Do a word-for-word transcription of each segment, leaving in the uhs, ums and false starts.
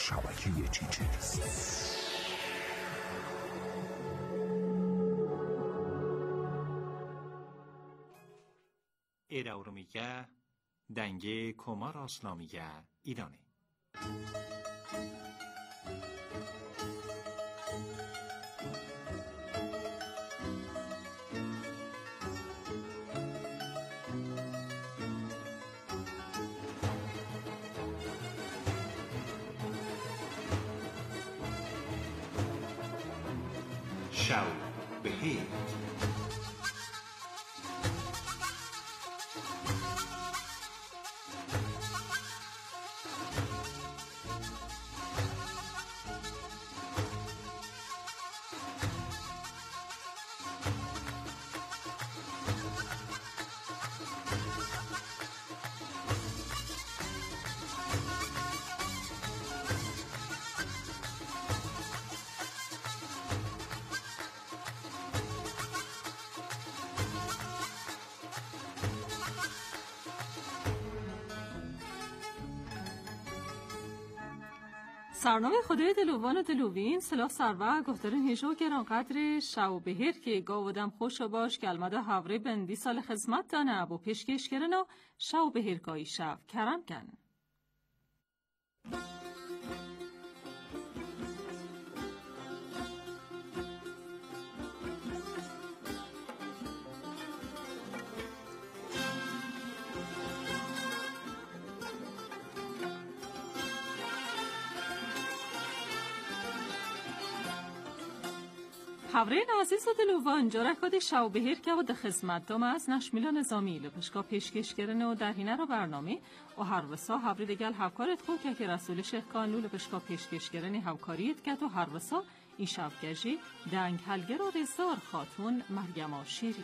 شبکه چیچیز. ایره ارومیگه دنگه کمار اسلامیگه ایرانه. شب بخیر. سرنامه خدای دلوان و دلوین سلاح سرور گفتارن هیجو گرانقدر شو بهر که گاودم خوش باش که المده هوری بندی سال خدمت دانه ابو پیشکش کرن و شو بهر گایی شو کرم کن. حورین عزیز و دلوان جارکاد شو بهر که و ده خدمت دام از نشمیلا نظامی لپشکا پیشکش کرنه و در هینه رو برنامه و هر وسا حوری دگل هفکارت خود که که رسول شیخ کانلو لپشکا پیشکش کرنه هفکاریت که تو هر وسا این شبگجی دنگ هلگر و رزدار خاتون مریم شیری.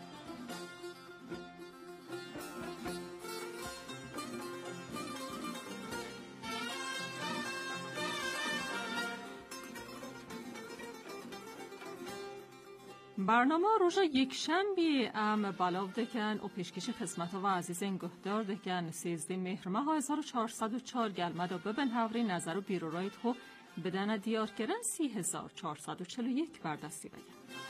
برنامه روژا یک شنبه ام بلاو دکن و پیشکش خدمت و عزیزین گهدار دکن سیزده مهر ماه هزار و چهارصد و چهار گلمد و ببن هوری نظر و بیرورایت خو بدن دیار کرن سی هزار چهارصد و چل و یک بردستی بگن.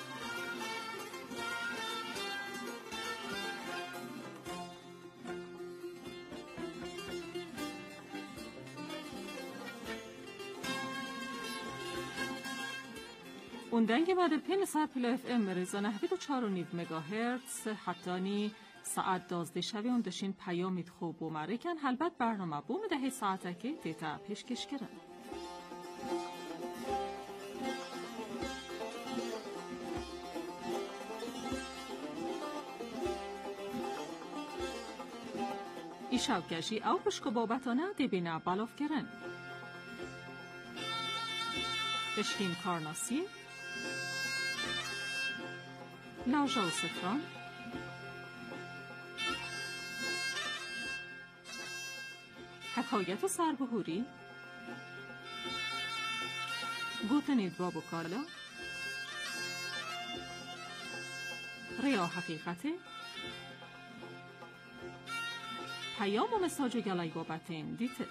اون دنگ مدل پین سر پلا اف ام رزا نهوید و چار و نیو مگاهرتز حتانی ساعت دازده شوی اون دشین پیامید خوب و مرکن حلبت برنامه بوم دهی ساعته که دیتا پیشکش کرن. ای شوکشی او بشکو بابتانه دی بینه بلاف کرن. بشکین کارناسی لاجا و سفران حکایت و سربهوری گوتنید باب و کالا ریا حقیقت پیام و مساج و گلای بابتین دیتر.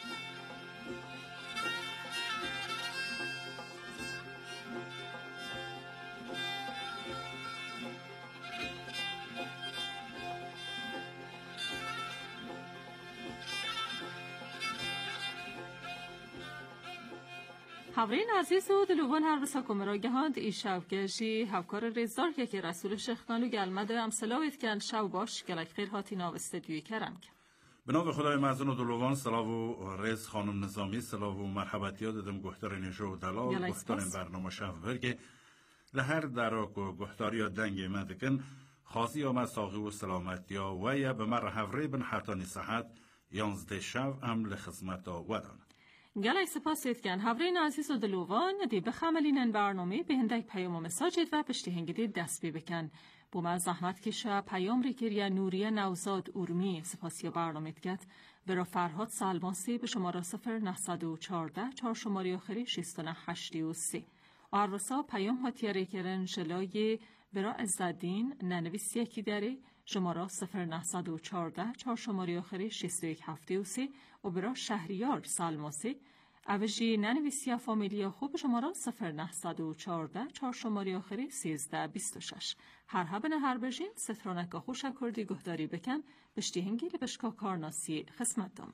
حورین عزیز و دلوان هر بسا کمرا گهاند ای شو گشی هفکار ریزدار که که رسول شیخکانو گلمده هم سلاوید کن شو باش گلک خیر هاتی ناو استدیوی کرم کن. به نام خدای معزون و دلوان سلاو و ریز خانم نظامی سلاو و مرحبتی ها دادم گهتار نشو و دلال گهتار برنامه شو برگه لهر دراک و گهتاری ها دنگ مدکن خاصی ها مساقی و سلامتی ها و یا به مر حوری بن حتانی صحت یانزده شو هم لخزمت ها ودانه. گلای سپاسید کن حورین عزیز و دلوان دی بخملینن برنامه به هندک پیام و مساجد و پشتی هنگیدی دست بی بکن بو من زحمت کشه پیام ریکریا نوریه نوزاد ارمی سپاسی برنامه دکت برا فرهاد سلماسی به شماره صفر نهصد و چهارده چهار شماره آخری شیست و نه هشتی و سی آروسا پیام هاتی ریکرن شلای برا عزدین ننویسی یکی داره شماره صفر نهصد و چهارده چهار شماره آخری شیست و یک هفته و سی و برا شهریار سلماسی اوجی ننویسی فامیلیا خوب شماره صفر نهصد و چهارده چهار شماره آخری سیزده بیست و شش. هر هبن هر بجین سترانک خوش کردی گهداری بکن بشتی هنگی لبشکا کارناسی خسمت دامن.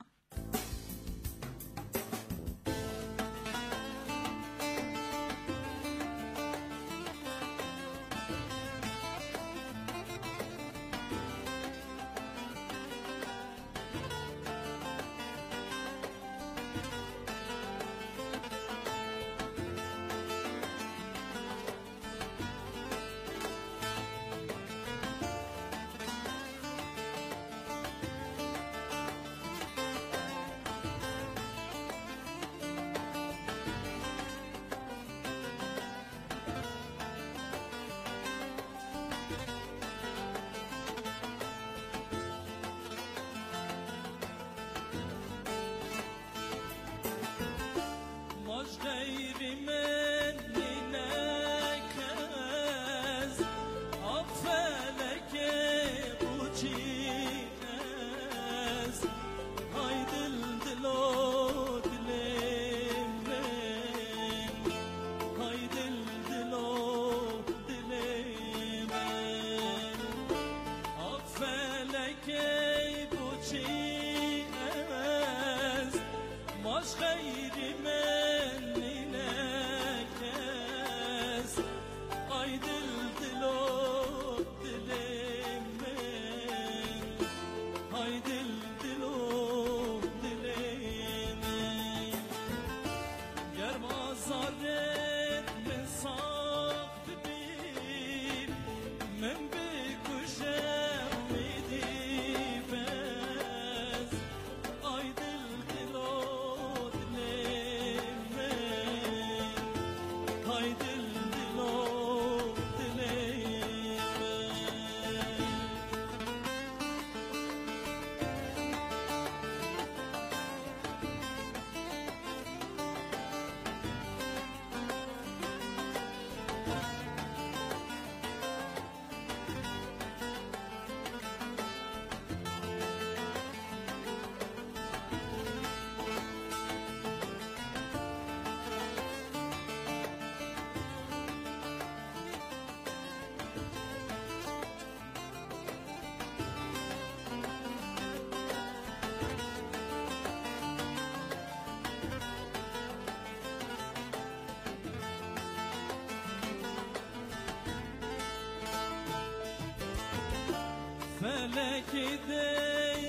فلکی دی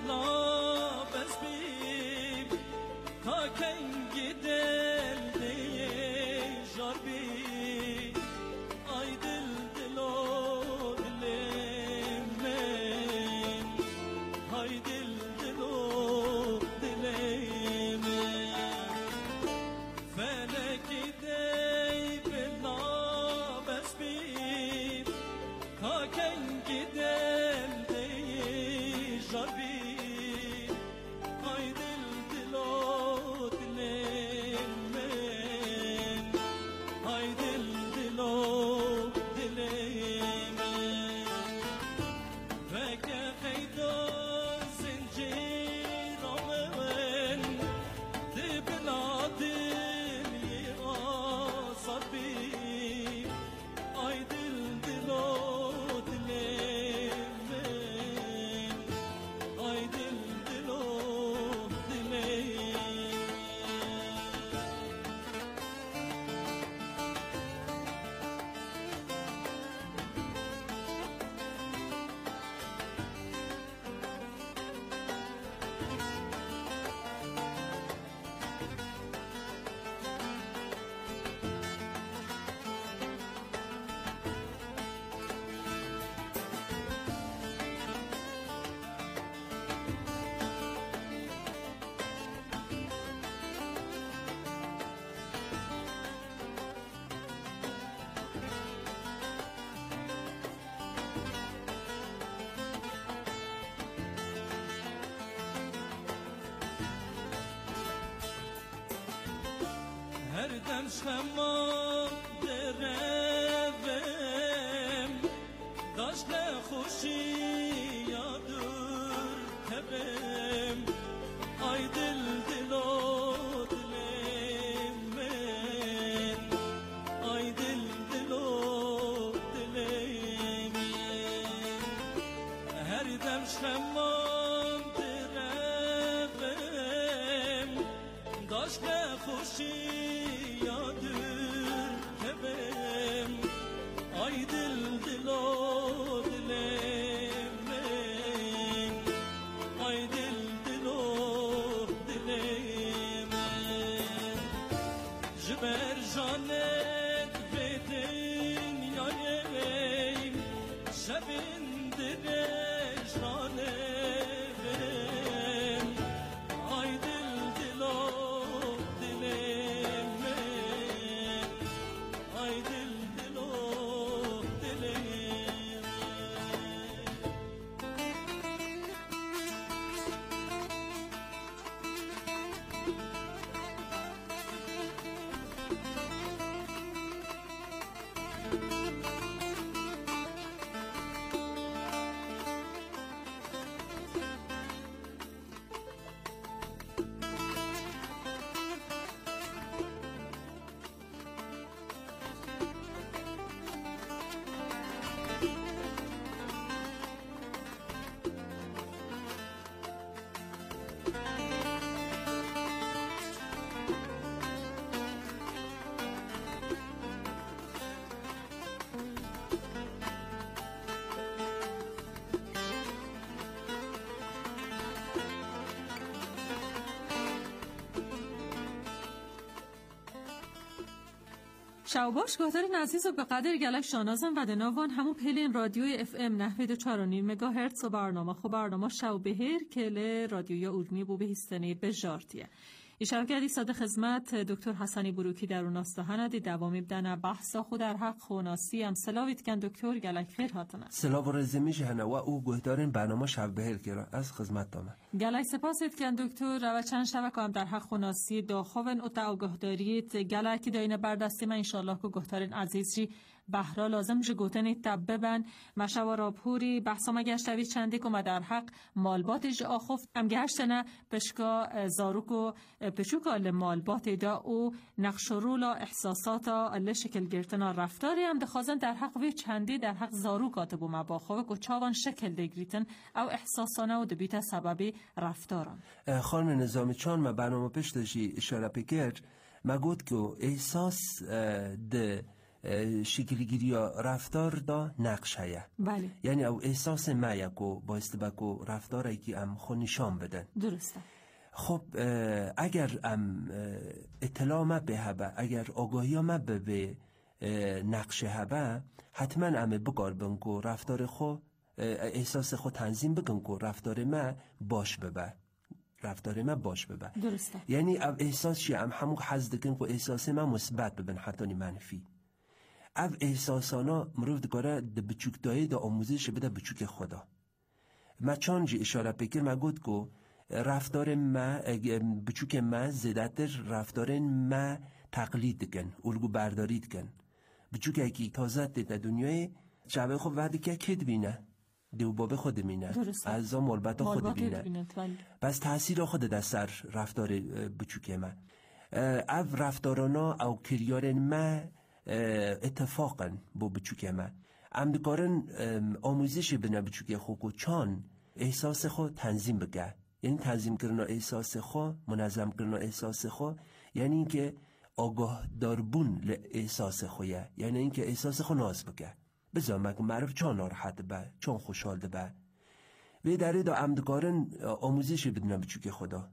بلا بس بیم تا کنگی دل دی جار بیم آی دل دلو دل من آی دل دلو دل من فلکی دی بلا بس بیم تا کنگی دل هر دم شما دروم داشت خوشی یادور تبم آی دل دلو دل داشت خوشی یادر که بم آی دل دلو دلم آی دل دلو دلم جبر جانت بدین یایم شبین درش رانه شاوباش گهدارین عزیز و به قدر گلک شانازم و دناوان همون پیلین رادیوی اف ام نحوه دو چار و نیم مگاهرتز و برنامه خو برنامه شو بهر کل رادیوی اورمی بو به هستنی به جارتیه ایشان کردی صد خدمت دکتر حسنی بروکی در اوناستا هندی دوامی بدن بحثا خود در حق خوناسی هم سلاویت کن دکتر گلک خیر هاتنه سلاو رزمی جهنه و او گهدارین برنامه شو بهر کرا از خدمت دامه گلک سپاسیت کن دکتر و چند شبکه هم در حق خوناسی داخوون او تا گهداریت گلکی داینه بردستی من انشالله که گهدارین عزیزی بهرا لازم جو گوتنی تب ببن مشاورا پوری بحثا مگشتوی چندی که در حق مالبات جو آخفت ام گشتنه پشکا زاروکو پچوکا لمالبات دا او نقشرولا احساساتا ال شکل گرتنا رفتاری هم دخوازن در حق وی چندی در حق زاروکات بو مباخوه که چاوان شکل دگریتن او احساسانه و دبیت سببی رفتاران خانم نظامی چان ما برنامه پشتشی اشاره بکر ما گود که احساس ده شکلگیری رفتار دا نقشه بله یعنی او احساس ما یکو بایسته بکو رفتاری که ام خو نشان بدن درسته خب اگر ام اطلاع ما به هبه اگر آگاهی ما به به نقشه هبه حتما ام بگار بنگو رفتار خو احساس خو تنظیم بگن کو رفتار ما باش ببه رفتار ما باش ببه درسته یعنی او احساس شی ام همون حز دکن کو احساس ما مثبت ببن حتی منفی او احساسانا مروف دکاره ده بچوک دایی ده آموزش بده بچوک خدا ما چانجی اشاره بکر ما گود که رفتار ما بچوک ما زیادتر رفتار ما تقلید کن الگو بردارید کن بچوک اکی تازه ده دنیای شبه خود وقتی که کد بینه دیو باب خود مینه از آن مالبت خود بینه بس تحصیل خود ده سر رفتار بچوک ما او رفتارانا او کریار ما اتفاقا با بچوک ما امدکارن آموزش بنا بچوک خود چان احساس خود تنظیم بگه یعنی تنظیم کردن احساس خود منظم کردن احساس خود یعنی اینکه آگاه داربون ل احساس خویه یعنی اینکه احساس خود ناز بگه بذار مگه معرف چون ناراحت به چون خوشحال به و در دا امدکارن آموزش بدنا بچوک خدا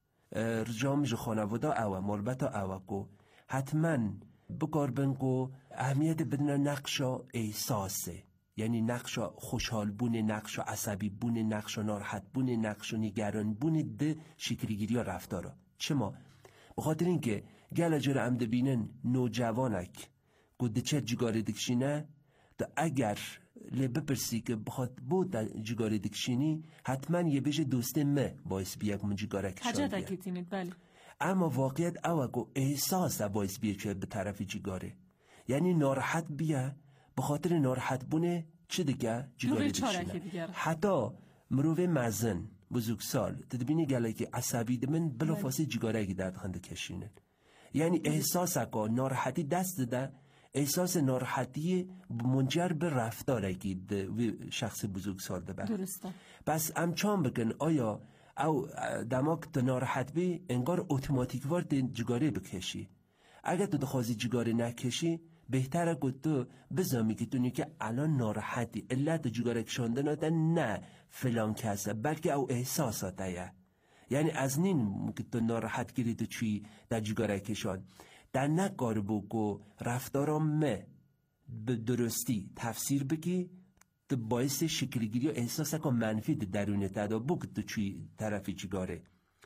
رجامج خانواده او مالبتا او کو حتما بکار بنگو اهمیت بدنا نقشا احساسه یعنی نقشا خوشحال بونه نقشا عصبی بونه نقشا ناراحت بونه نقشا نگران بونه ده شکلگیری ها رفتارا چما بخاطر اینکه گل جر عمد بینن نوجوانک گوده چه جگاره دکشینه دا اگر لبه پرسی که بخواد بود دا جگاره دکشینی حتما یه بیش دوسته مه باعث بیاک من جگاره کشان حجت اکیتینید بله اما واقعیت اوگو احساس دا باعث بیه که به طرف جگاره یعنی ناراحت بیه بخاطر ناراحت بونه چه دیگه جگاره دکشینه حتی مروه مزن بزرگسال تدبینی گله که عصبی دمن بلا فاسی جگاره اگه درد خنده کشینن یعنی احساس اکا ناراحتی دست ده احساس ناراحتی منجر به رفتار اگه شخص بزرگسال ده درسته پس امچان بکن آیا او دماغ تو ناراحت بی انگار اتوماتیک وارد جگاره بکشی. اگر تو دخوازی جگاره نکشی بهتره که تو بزامی که تو که الان ناراحتی علت جگاره کشاندن نه فلان کسه بلکه او احساساته. یعنی از نین که تو ناراحت گیری تو چی در جگاره کشان در نکار بگو رفتارم مه به درستی تفسیر بگی تو باعث شکلگیری و احساس که منفی درونه تدا بگو تو چی طرفی جگاره.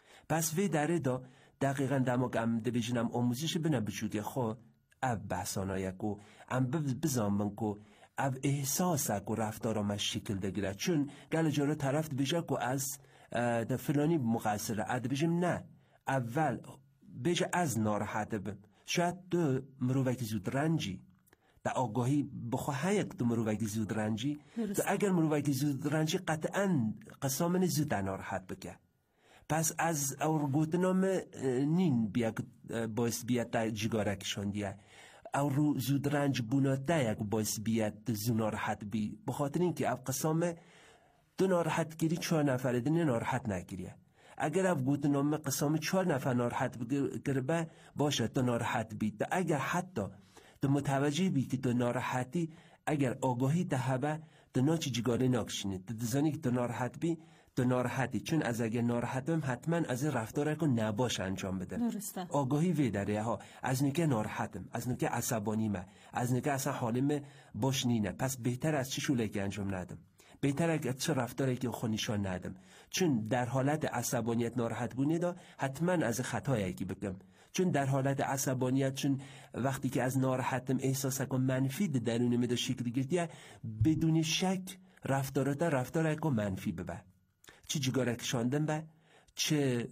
پس وی داره دا دقیقا دماغ ام دویژنم آموزش بنا بچوگه خو اب بحثانایی کو ام بزامن کو اب احساس کو رفتارم شکل دگیره چون گل جارو طرف بیجه کو از ده فلانی مقصره اد بیجم نه اول بیجه از ناراحت بم شاید تو مروکی زود رنجی در آگاهی بخواه یک تو مروکی زود رنجی تو اگر مروکی زود رنجی قطعا قسامن زود ناراحت بکه. پس از اور گوتنام نین بیا باعث بیاد تا جگاره کشان دیه او رو زود رنج بوناته یک باعث بیاد زو ناراحت بی بخاطر این که او قسام دو ناراحت گیری چهار نفره دینه ناراحت نگیریه. اگر او گوتنام قسام چهار نفر ناراحت بگربه باشه تو ناراحت بی تا اگر حتی تو متوجه بی که تو ناراحتی اگر آگاهی تهبه تو ناچی جگاره ناکشینید تو دزانی که تو ناراحت بی تو ناراحتی چون از اگه ناراحتم حتما از رفتار که نباش انجام بده. درسته. آگاهی وی داره ها از نکه ناراحتم از نکه عصبانیمه از نکه اصلا حالم باش نینه پس بهتر از چی شوله که انجام ندم بهتر از چه رفتاری که خود نشان ندم چون در حالت عصبانیت ناراحت بونی دا حتما از خطایی که بگم چون در حالت عصبانیت چون وقتی که از ناراحتم احساس کنم منفی درون میده شکل گرفتیه بدون شک رفتارات رفتار که منفی ببه چه جگاره کشاندن به چه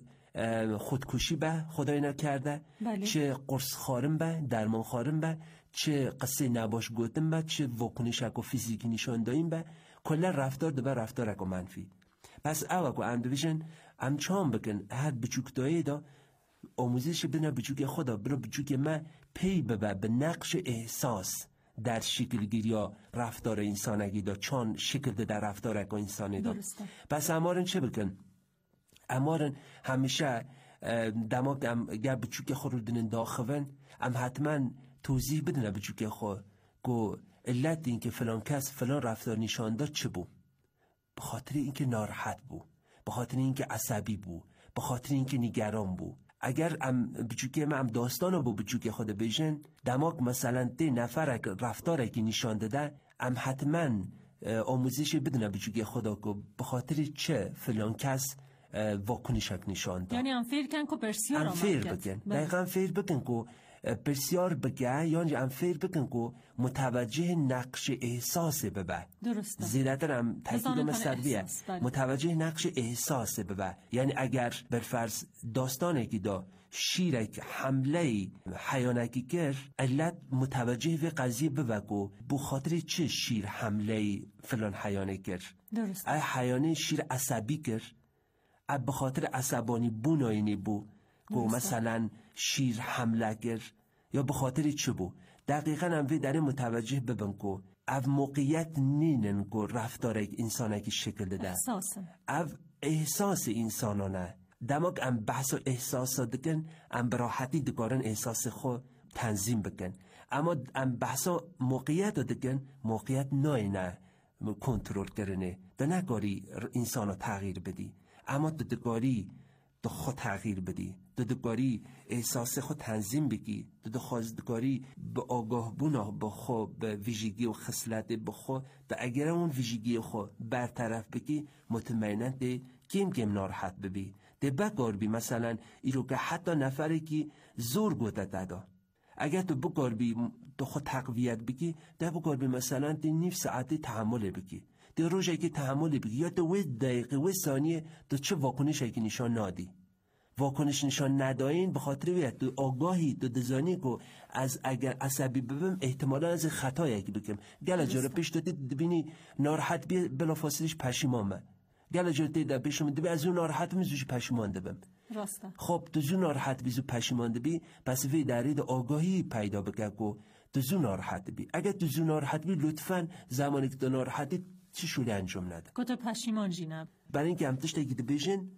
خودکشی به خدای نکرده بله. چه قرص خارم به درمان خارم به چه قصه نباش گوتم به چه واکنش اکو فیزیکی نشان دایم به کلا رفتار دو به رفتار اکو منفی. پس او اکو اندویژن امچان بکن هر بچوکتایی دا آموزش بنا بچوک خدا برو بچوک من پی ببه به نقش احساس در شکل گیری یا رفتار انسانگی دا چون شکل ده در رفتار اکا انسانی دا. پس امارن چه بکن؟ امارن همیشه دماغ ام گر بچوک خود رو دنن داخون ام حتما توضیح بدنه بچوک خود گو علت این که فلان کس فلان رفتار نشان داد چه بو؟ به خاطر این که ناراحت بو به خاطر این که عصبی بو به خاطر این که نگران بو. اگر ام بچوکی ما ام داستانو با بچوکی خود بیشن دماغ مثلا ده نفر رفتاره که نشان داده ام حتما آموزش بدونه بچوکی خدا که به خاطر چه فلان کس واکنشک نشان داد. یعنی ام فیر کن که پرسیار ام فیر بکن دقیقا فیر بکن که پرسیار بگه یعنی ام فیر بکن که متوجه نقش احساس ببه. درسته. زیادتر هم تاکید مستقبیه متوجه نقش احساس ببه. یعنی اگر برفرض داستانه که دا شیرک حمله حیانکی کر علت متوجه به قضیه ببه که بو خاطر چه شیر حمله فلان حیانه کر. درسته. ای حیانه شیر عصبی کر ای بخاطر عصبانی بوناینی بو که مثلا شیر حمله گر یا به خاطر چه بو دقیقا هم وی داره متوجه ببن که او موقعیت نینن که رفتار یک انسانه که شکل داده احساسه او احساس انسانانه دماغ ام بحث و احساس دکن ام براحتی دکارن احساس خود تنظیم بکن اما ام بحث و موقعیت دکن موقعیت ناینه کنترل کرنه ده نگاری انسانو تغییر بدی اما ده دکاری ده خود تغییر بدی ده دکاری احساس خود تنظیم بگی ده دکاری به آگاه بونه به خود به ویژگی و خصلت به خود ده اگر اون ویژگی خود برطرف بگی مطمئنن ده کم کم ناراحت ببی ده بگار بی مثلا ایرو که حتی نفره که زور گوته دادا اگر تو بگار بی تو خود تقویت بگی ده بگار بی مثلا ده نیف ساعتی تحمل بگی ده روشه که تحمل بگی یا تو وی دقیقه وی ثانیه تو چه واکنش که نشان نادی واکنش نشان نداین به خاطر ویت تو آگاهی تو دزانی که از اگر عصبی ببم احتمالا از خطایی که بکم گل جاره پیش تو بینی ناراحت بی بلا فاصلش پشیمان من گل جاره تیده پیشم دبی از اون ناراحت میزوش پشیمان دبم راسته خب تو زو ناراحت بیزو پشیمان دبی پس وی دارید آگاهی پیدا بکن که تو زو ناراحت بی اگر تو زو ناراحت بی لطفاً زمانی که تو ناراحتی چی شوله انجام نده که تو پشیمان جینم برای اینکه هم تشتی که بیشن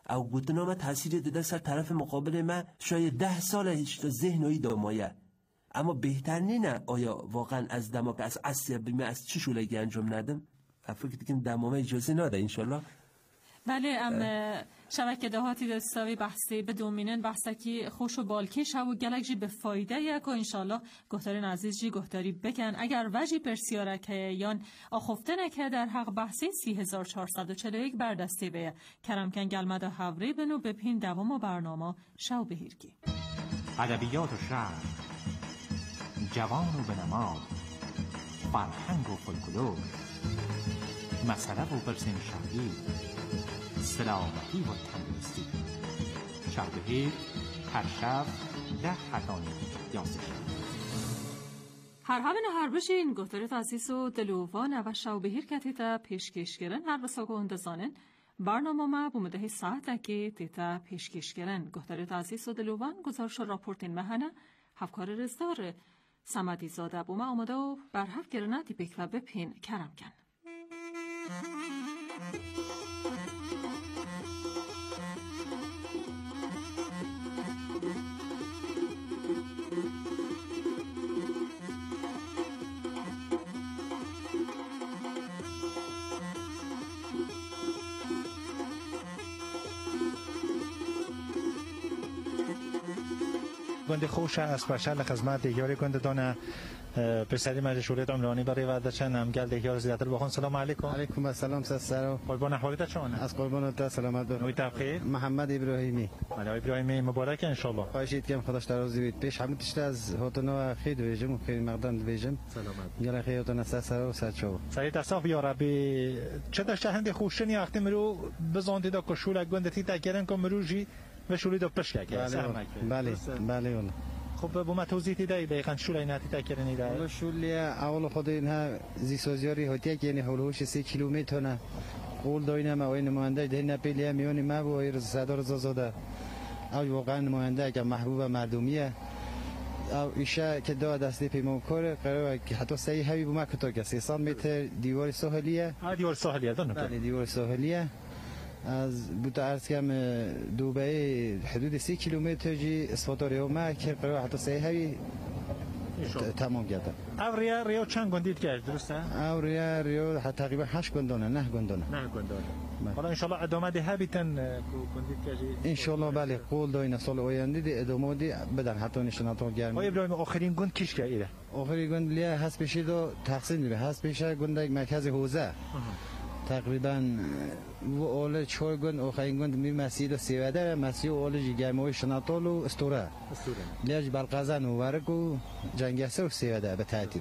او گوتنا ما تاثیر داده سر طرف مقابل ما شاید ده سال هیچ تا ذهنی دامایه، اما بهتر نه آیا واقعا از دماغ از اصلی بیم از چی شولگی انجام ندم؟ فکر دیگه دمامه اجازه نده انشالله. بله ام شبکه دهاتی دستاوی بحثی به دومینن بحثکی خوش و بالکش و گلک جی به فایده یک و انشالله گفتارین عزیز جی گفتاری بکن اگر وجی پرسیاره که یان آخفته نکه در حق بحثی سی هزار چهارصد و چهل و یک بردسته به کرم کن گلمد و حوری بنو بپین دوام و برنامه شو بهیرگی ادبیات و شعر، جوان و بنماد، فرهنگ و فولکلور، مسئله و برسیم شهری، سلامتی و تندرستی. شب بهیر هر شب ده حتانی یاسش. هر همین هر بشین گفتارت عزیز و دلووان و شب بهیر کتیتا پیشکش گرن هر بساگو اندزانن برنامه ما بومده ساعت که تیتا پیشکش گرن گفتارت عزیز و دلووان گزارش راپورتین مهنه هفکار رزدار سمدی زاده بومه آمده و برحف گرنه دیپک و بپین کرم کن. گنده خوش است و شل خدمت دیگری گنده دانه پسری مجلس شورای عمرانی برای وعدهشن هم گل دیگر زیادتر بخون. سلام علیکم. علیکم السلام سلام. قربان احوالت شما. از قربانت سلامت باشید. نویت بخیر. محمد ابراهیمی. محمد ابراهیمی مبارک ان شاء الله. خواهشید که خداش درازی بید. پیش همه تشت از هاتنا خیر ویژم و خیر مقدم ویژم. سلامت. گل خیر هاتنا سر و سر شو. سعید صاحب یا ربی چه داشته هند خوشنی وقتی مرو بزاندید که شول گنده تی تکرن که مروجی و شولی دو پشت که. بله بله والله. خب بوم توضیح دهید دقیقاً شولی نتی تکرنی داره. والله شولی اول خود اینها زیسازیاری هاتیه که یعنی حولوش سه کیلومتر نه. قول داینه ما این نماینده ده نپیلیه میونی ما و ایر صدر زاده. او واقعا نماینده که محبوب مردمیه. او ایشه که دو دستی پیمان کاره قراره که حتی سعی هایی بوم کتا که سیصد متر دیوار ساحلیه. آ دیوار ساحلیه دونه. بله دیوار ساحلیه. از بوده عرض کم دوبه حدود سی کیلومتر جی اسفاتوری و ما که قرار حتی سه هایی تمام گرده. او ریا ریا چند گندید کرد درسته؟ او ریا ریا حتی تقریبا هشت گندانه نه گندانه. نه گندانه. حالا انشالله ادامه ده بیتن گندید کردی. انشالله بله قول داین سال آینده دی ادامه دی بدن حتی نشانات گرم. آیا ابراهیم آخرین گند کیش کردیه؟ آخرین گند لیا هست پیشی دو تقسیم دیگه هست پیشه گند یک مرکز حوزه. تقریبا و اول چهار گند آخرین گند می مسجد و سیوادر مسجد اول جگرمای شناتال و استوره استوره لیاج بلقزن و ورق و جنگسه و سیوادر به ترتیب.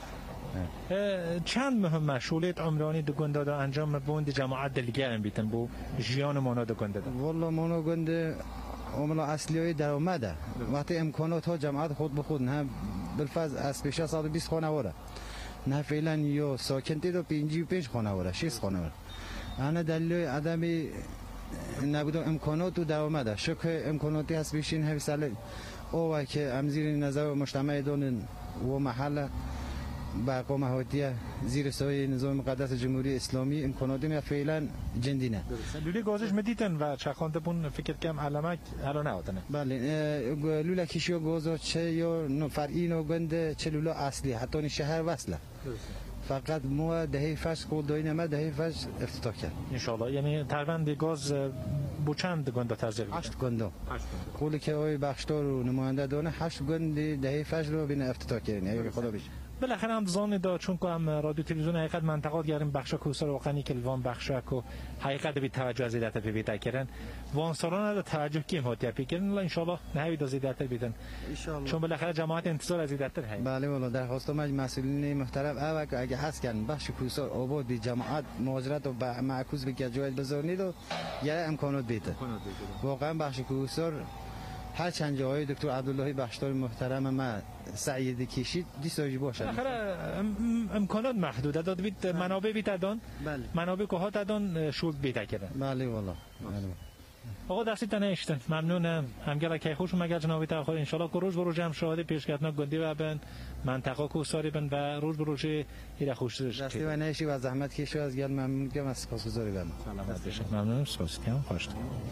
چند مهم مشغولیت عمرانی دو گند داده انجام بوند جماعت دلگرم بیتن بو جیان مانا دو گند داده. والله مانا گند عملا اصلیای درآمده وقتی امکانات ها جماعت خود به خود نه بالفرض از پیش صد و بیست خانواده نه فعلا یا ساکن تید و پنجی و پنج خانواده شیست خانواده انا دلیل عدم نبود امکانات و درآمد شک امکاناتی هست بیشین هر سال او که امزیر نظر مجتمع دونن و محل برقا هاتیه زیر سایه نظام مقدس جمهوری اسلامی امکاناتی می فعلا جندینه. لوله گازش مدیتن و چخانده بون فکر کم علمک هر نه آتنه. بله لوله کیشو گازو چه یا فرعی نو گنده چه لوله اصلی حتی شهر وصله. فقط ما دهه فصل قول داین ما دهه فصل افتتاح کرد. ان شاء الله یعنی تقریبا گاز بو چند گنده تزریق؟ هشت گنده. قولی که آقای بخشدار و نماینده دانه هشت گنده دهه فصل رو بین افتتاح کردن. اگه خدا بیش. بالاخره هم زان دا چون که هم رادیو تلویزیون حقیقت منطقات گریم بخشا کوسر واقعی که وان بخشا کو حقیقت بی توجه زیادت بی کردن وان سالانه توجه کیم هات پی کردن الله ان شاء الله نهایی دا زیادت بیدن چون بالاخره جماعت انتظار از زیادتر هست. بله والله درخواست ما مسئولین محترم اول که اگه هست کن بخش کوسر آباد بی جماعت مهاجرت و معکوس بی که جای بزارنید و یه امکانات بیده واقعا بخش کوسر هر چند جای دکتر عبداللهی بخشدار محترم ما سعید کشید دیساجی باشه. آخر امکانات محدوده داد بیت منابع بیت دادن. بله. منابع که ها دادن شود بیت کردن. بله والله. بله. آقا دستی تنشتن ممنونم همگرا که خوش مگر جنابی تا خود ان شاء الله روز بروز هم شاهد پیشکتنا گندی و بن منطقه کو ساری بن و روز بروز ایره خوش دستی و نشی و زحمت کشی از گل ممنون که از سپاسگزاری بم سلامت باشید ممنونم سپاسگزارم خوش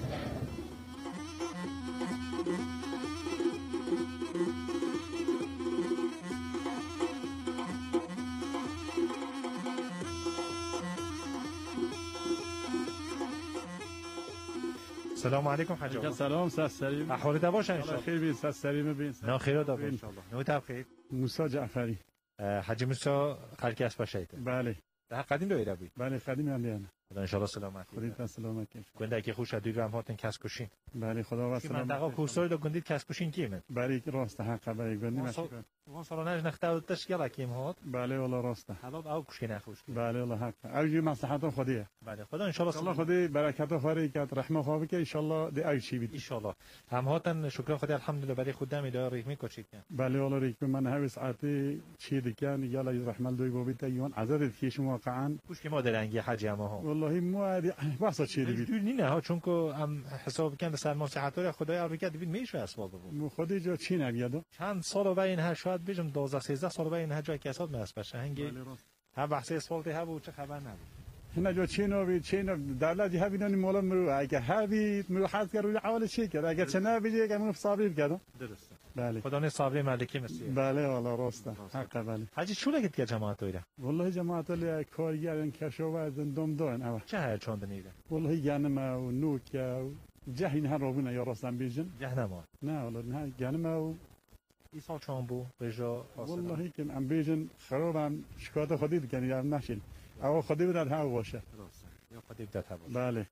سلام علیکم حاج آقا. سلام سرسری. احوال دواش ان شاء الله. خیر بین سرسری بین. نه خیر دوا ان شاء الله. نو تبخیر. موسی جعفری. حاج موسی خلک اس باشید. بله. ده قدیم دویده بود. بله قدیم هم خدا ان شاء الله سلامت. خدا سلامت کن. گنده که خوش دوی هم هاتن کس کشین. بله خدا و سلامت. منطقه کوسوی دو گندید کس کشین کیمه. بله راست حق بله گندی مشکل. وان سالانه نخته تشکیل کیم هات. بله والله راسته. حالا او کشین خوش. بله والله حق. اوجی مصلحت خودیه. بله خدا ان شاء الله الله خدای برکت خاری که رحمت خوابه که ان شاء الله دی اوجی بید. ان شاء الله. هم هاتن شکر خدا الحمدلله برای خودم اداره ریک میکشید. بله والله ریک من هاوی ساعتی چی دکان یالا رحمت دوی بابیت یون عزت کیش واقعا. کش که ما درنگی حج ما ها. والله مو واسه چی بید. نه ها چون که هم حساب کن سر مصلحت خدای آرکت بید میشه اسباب بود. خودی جو چی نبیادو. چند سال و این ها شاید بجم دوازده سیزده سال و این ها جای کساد ماست باشه هنگی. هم بحث اسفالتی ها بود چه خبر نبود. هنا جو چینو بی چینو دولتی ها بیدانی مولا مرو اگه ها بی مرو حد کرد روی عوال چی کرد اگه چه نبیدی اگه منو صابری کرد. درسته. بله. خدا نه صابری ملکی مسیح. بله والله راسته. حق بله. حاجی چون لگت که جماعت ویره؟ والله جماعت لی کارگران کشاورزان دم دان اول. چه هر چند نیده؟ والله جانم و نوک و جهین هر روبنا یا راستن بیجن. جهنم. نه والله نه جانم و ایسا چون بو بجا. والله که ام بیجن خرابم شکایت خودی بکنی یا نشین. او خودی بدن ها باشه. درسته. یا خودی بدن ها باشه. بله.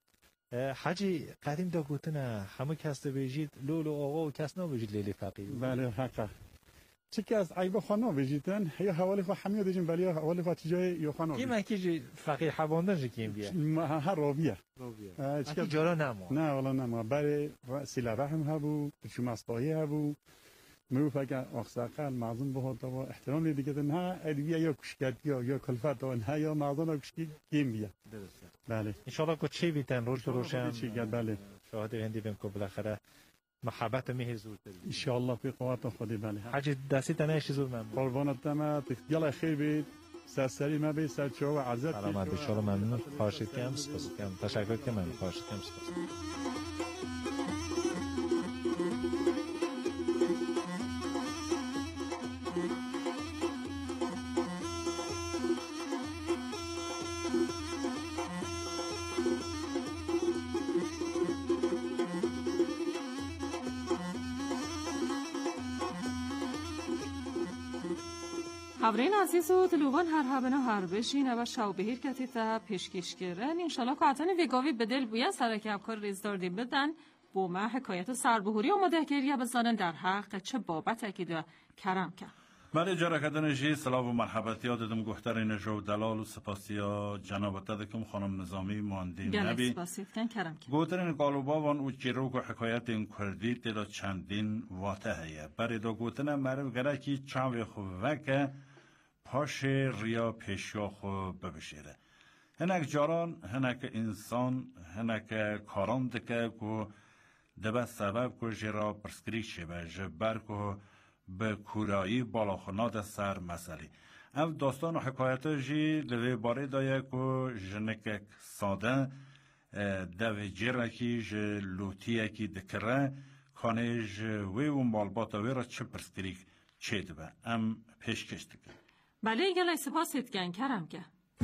حاجی قدیم دا گوتنه همه کس بجید لولو آقا و کس نبجید لیلی فقیر. بله حقا. چه کس عیب خانه بجیدن یا حوالی خو حمیو دیجن ولی حوالی خو تجای یا خانه. کی من کی فقیر حواندن جکیم بیا. هر رابیه. رابیه. چه جارا نمو. نه والله نمو. برای سیل رحم هبو، چون مصباحی هبو. مرو فکر آخساقل معظم به خود و احترام دیگه نه ادویه یا کشکت یا یا کلفت و نه یا معظم کشکی کیم بیا. درسته. بله. ان شاء الله کو چی بیتن روز روشن. چی گرد بله. شاهد هندی بیم که بالاخره محبت میه زور داری. ان شاء الله به قوت خودی بله. حاجی دستی تنهش زور من. قربانت تمام یلا خیر بید. سرسری ما به سرچو و عزت. سلامت ان شاء الله ممنون. خواهشت کم سپاس کم. تشکر کنم. خواهشت کم سپاس. خبرین عزیز و دلوان هر هبنا هر بشین و شاو بهیر کتی تا پیشکش گرن انشالله که عطانی وگاوی بدل بویا سرکی افکار ریزدار دی بدن با ما حکایت و سربهوری و مدهگریه بزانن در حق چه بابت اکید و کرم کرد. برای جاره کردن جی سلام و مرحبت یاد دادم گفتر نجو دلال و سپاسیا جناب تدکم خانم نظامی ماندین نبی گفتر این قالوبا وان او چیروک و حکایت این کردی تلا چندین واته هیه برای دا گفتن مرو گره که چاوی خوبه پاش ریا پیشیا خو ببشیره هنک جاران هنک انسان هنک کاران دکه که دبه سبب که جرا پرسکریک شبه جبر که به کورایی بالاخناد سر مسئله او داستان و حکایت جی لوی باره دایه که جنکک ساده دوی جیره کی جه لوتیه کی دکره کانه جه وی و مالباتا وی را چه پرسکریک چه دبه ام پیشکش دکه بله گلای سپاس اتگن کرم که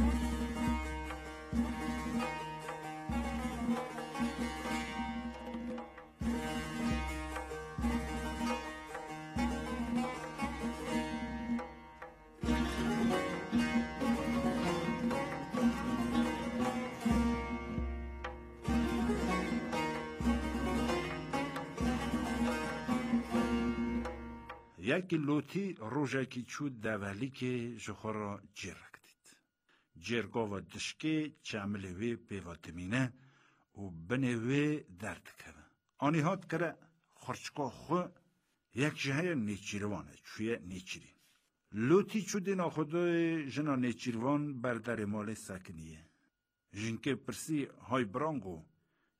یک لوتی روژکی چود دولی که جخورا جرک دید. جرگا و دشکه چملوی پیواتمینه و بنوی درد که. آنی هات کره خرچکا خو یک جهه نیچیروانه چویه نیچیری. لوتی چودی ناخدای جنا نیچیروان بردر مال سکنیه. جنکه پرسی های برانگو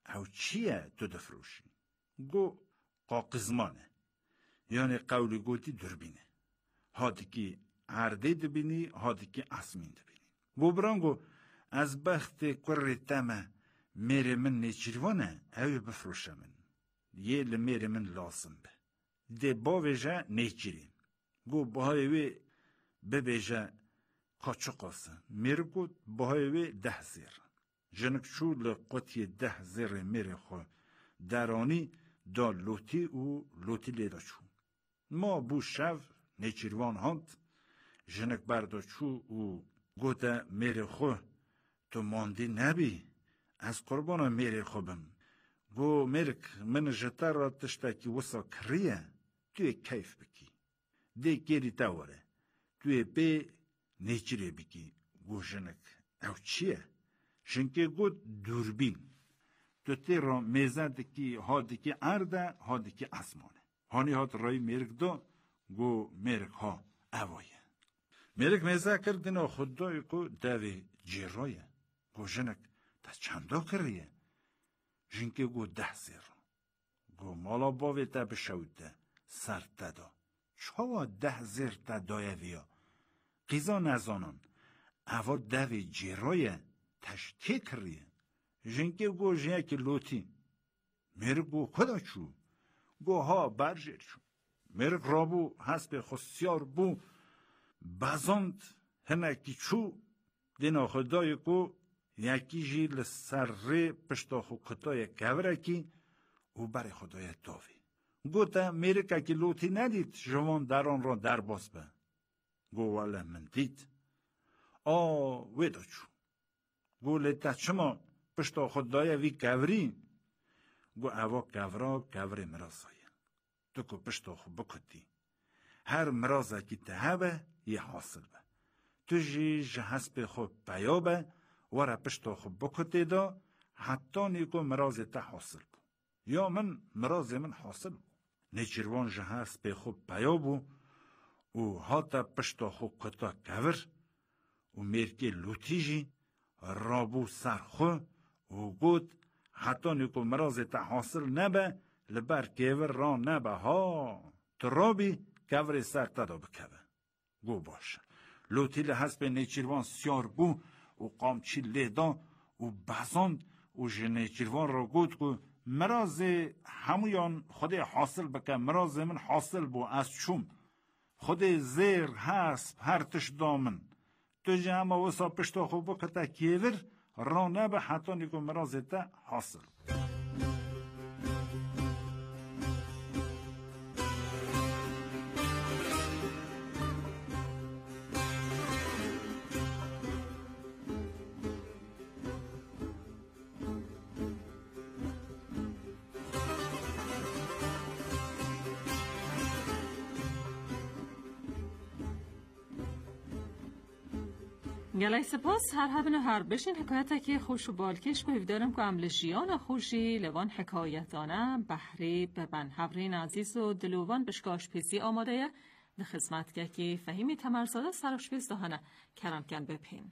او چیه تو دفروشی؟ گو قاقزمانه، یعنی قولی گوتی دربینه، هادی که عرده دبینی، هادی که اسمین دبینی. گو برانگو از بخت کره تمه میره من نیچیروانه اوی بفروشه من، یه لمیره من لازم به ده باویجه نیچیرین. گو باهای وی ببیجه قاچقاسه، میره گو باهای وی ده زیر. جنک چو لقوتی ده زیر میره خو درانی دا لوتی و لوتی لیدا چو. ما بو شو نیچیروان هاند، جنک بردا چو و گوده میره خو تو ماندی نبی، از قربان میره خوبم. گو مرک من جتر را تشتاکی وسا کریه، توی کیف بکی. ده گیری دواره، توی بی نیچیره بکی. گو جنک او چیه؟ جنکه گو دوربین. تو تی را میزه دکی ها دکی عرده ها دکی اسمانه. هانی هات رای مرک دو، گو مرک ها اوایه. مرک میزه کردن خود دای کو دوی جیرایه. گو جنک تا چندا کریه؟ جنکه گو ده زیر. گو مالا باوی تا بشوده سر تدا. چوا ده زیر تا دایویا؟ قیزا نزانان. اوا دوی جیرایه تشتی کریه. جنکه گو جنک لوتی. مرک گو کدا چو؟ گو ها برجیر چو. مرک رابو حسب خسیار بو بازند هنکی چو دینا خدای کو یکی جی لسر ری پشتا خو کتای کورکی او بر خدای داوی. گو تا مرکا که لوتی ندید جوان دران را در باز به. گو والا من دید. آ ویدا چو. گو لیتا چما پشتا خدای وی کوری؟ گو اوا کورا کوری مرازای. تو که پشتا خو بکتی. هر مرازا که تهبه یه حاصل به. تو جی جهسب خو بیابه ورا پشتا خو بکتی دا حتی نیکو مراز تا حاصل بو. یا من مراز من حاصل بو. نیچیروان جهسب خو بیابو و حتی پشتا خو کتا کور و مرکی لوتی جی رابو سر خو و گود حتی نیکو مراز تا حاصل نبه لبر کور را نبه ها ترابی کور سر تدا بکوه. گو باشه. لوتی لحسب نیچیروان سیار بو و قامچی لیدان و بزاند و جنیچیروان را گود که مراز همویان خود حاصل بکن، مراز من حاصل بو از چوم خود زیر حسب هر تش دامن تو جه همه وسا پشتا خوب بکتا کیور رانه به حتی نیکو مراز تا حاصل. گلای سپاس هر هبن و هر بشین حکایت که خوش و بالکش به دارم که عمل جیان خوشی لوان حکایتانه بحری ببن هورین عزیز و دلوان بشکاش پیزی آماده یه ده خدمت که که فهیمی تمرزاده سراش پیز دهانه کرم کن بپین.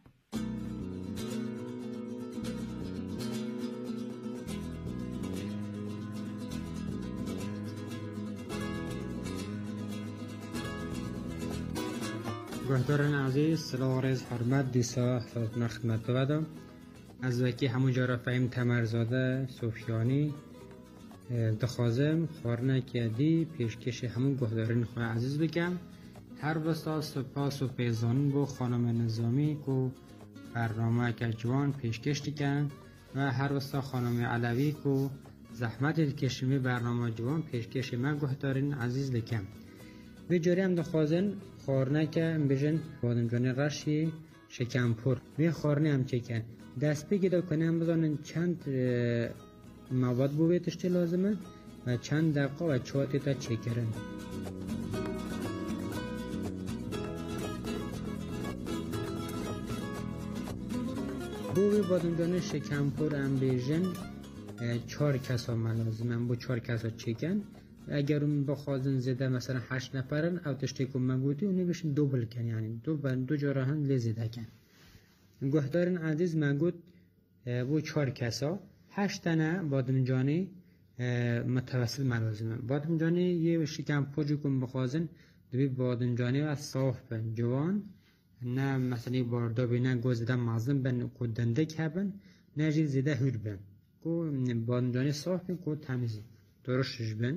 گهداران عزیز سلام و رز حرمت دیسا خدمت خدمت بودم از وکی همونجا را فهم تمرزاده صوفیانی دخوازم خورنه که دی پیشکش همون گهداران خواه عزیز بگم هر وستا سپاس و پیزانون بو خانم نظامی که برنامه که جوان پیشکش دیکن و هر وستا خانم علوی که زحمت کشمی برنامه جوان پیشکش من گهداران عزیز بگم و جاری هم دخوازن خورنه که بجن بادم جانی رشی شکمپور و خورنه هم چکن دست بگی دا کنه هم بزانن چند مواد بویتشتی لازمه و چند دقیقه و چواتی تا چکرن بوی بادم جانی شکمپور هم بجن چهار کسا ملازمه هم بو چهار کسا چکن اگر اون بخوازن زده مثلا هشت نفرن او تشتی کن مگوتی اونی بشن دوبل کن یعنی دو بند دو جا راهن لزیده کن گهدارن عزیز مگود بو چهار کسا هشت تنه بادمجانی متوسط ملازمه. بادمجانی یه شکم پوچی کن بخوازن دوی بادمجانی و صاف بن جوان، نه مثلا باردابی نه گوزده مازن بن کو دندک هبن، نه جی زیده هور بن کو بادمجانی صاف بن کو تمیز درشتش بن.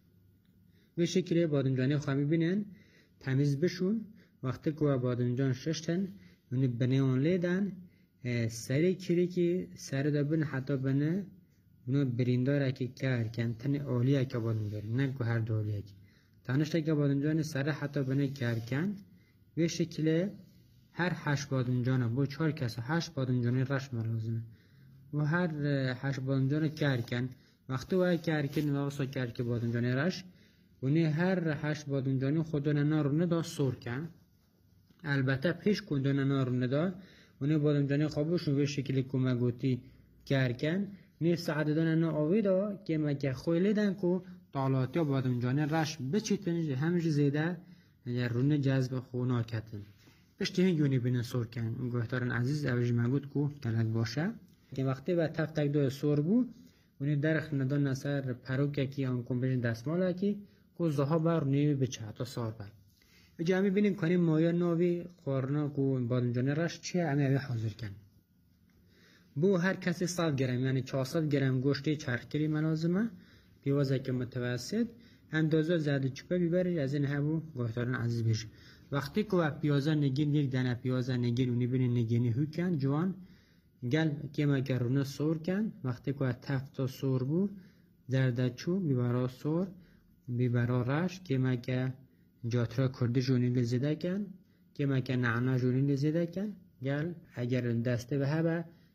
به شکلی بادمجانی خواهی میبینن تمیز بشون. وقتی که بادمجان ششتن اونی بنه اون لیدن سری کری که سر دابن حتی بنه اونو برینداره که کار کن تن اولیه که بادمجان نه که هر دولیه که تانشته که بادمجان سر حتی بنه کار کن. به شکلی هر هشت بادمجان با چهار کس هشت بادمجانی رش ملازمه و هر هشت بادمجان کار کن. وقتی وای کار کن واسه کار که بادمجانی رش اونی هر هشت بادمجانی خودونه نارونه دا سور کن. البته پیش کندونه نارونه دا اونی بادمجانی خوابشون به شکلی کمگوتی کار کن. نیست عددان نا آوی دا که مکه خویلی دن که طالاتی بادمجانی رش بچیتن همینجا زیده رونه جذب خونا کتن. پشتی هنگونی بینن سور کن. گوهتارن عزیز اوجی مگود که کلک باشه که وقتی به تفت تک دو سور بو اونی درخ ندان نصر پروکه کی آن کن بجن دستماله کی که زها بر نیوی بچه حتی سار بر بجا همی بینیم کنیم مایه ناوی خورنا که بادمجانی رش چیه همی همی حاضر کن. بو هر کسی صد گرم یعنی چهارصد گرم گوشتی چرخکری ملازمه پیوازه که متوسط اندازه زده چپه بیبری از این هبو گوهتارن عزیز بشه. وقتی که پیازه نگین یک دانه پیازه نگین اونی بینی نگینی هو کن جوان گل که مگر رونه سور کن. وقتی که تفت سور بو زردچو بیبرا سور بیبرا رش که مگر جاترا کردی جونی لزیده کن که مگر نعنا جونی لزیده کن گل اگر دسته به هبه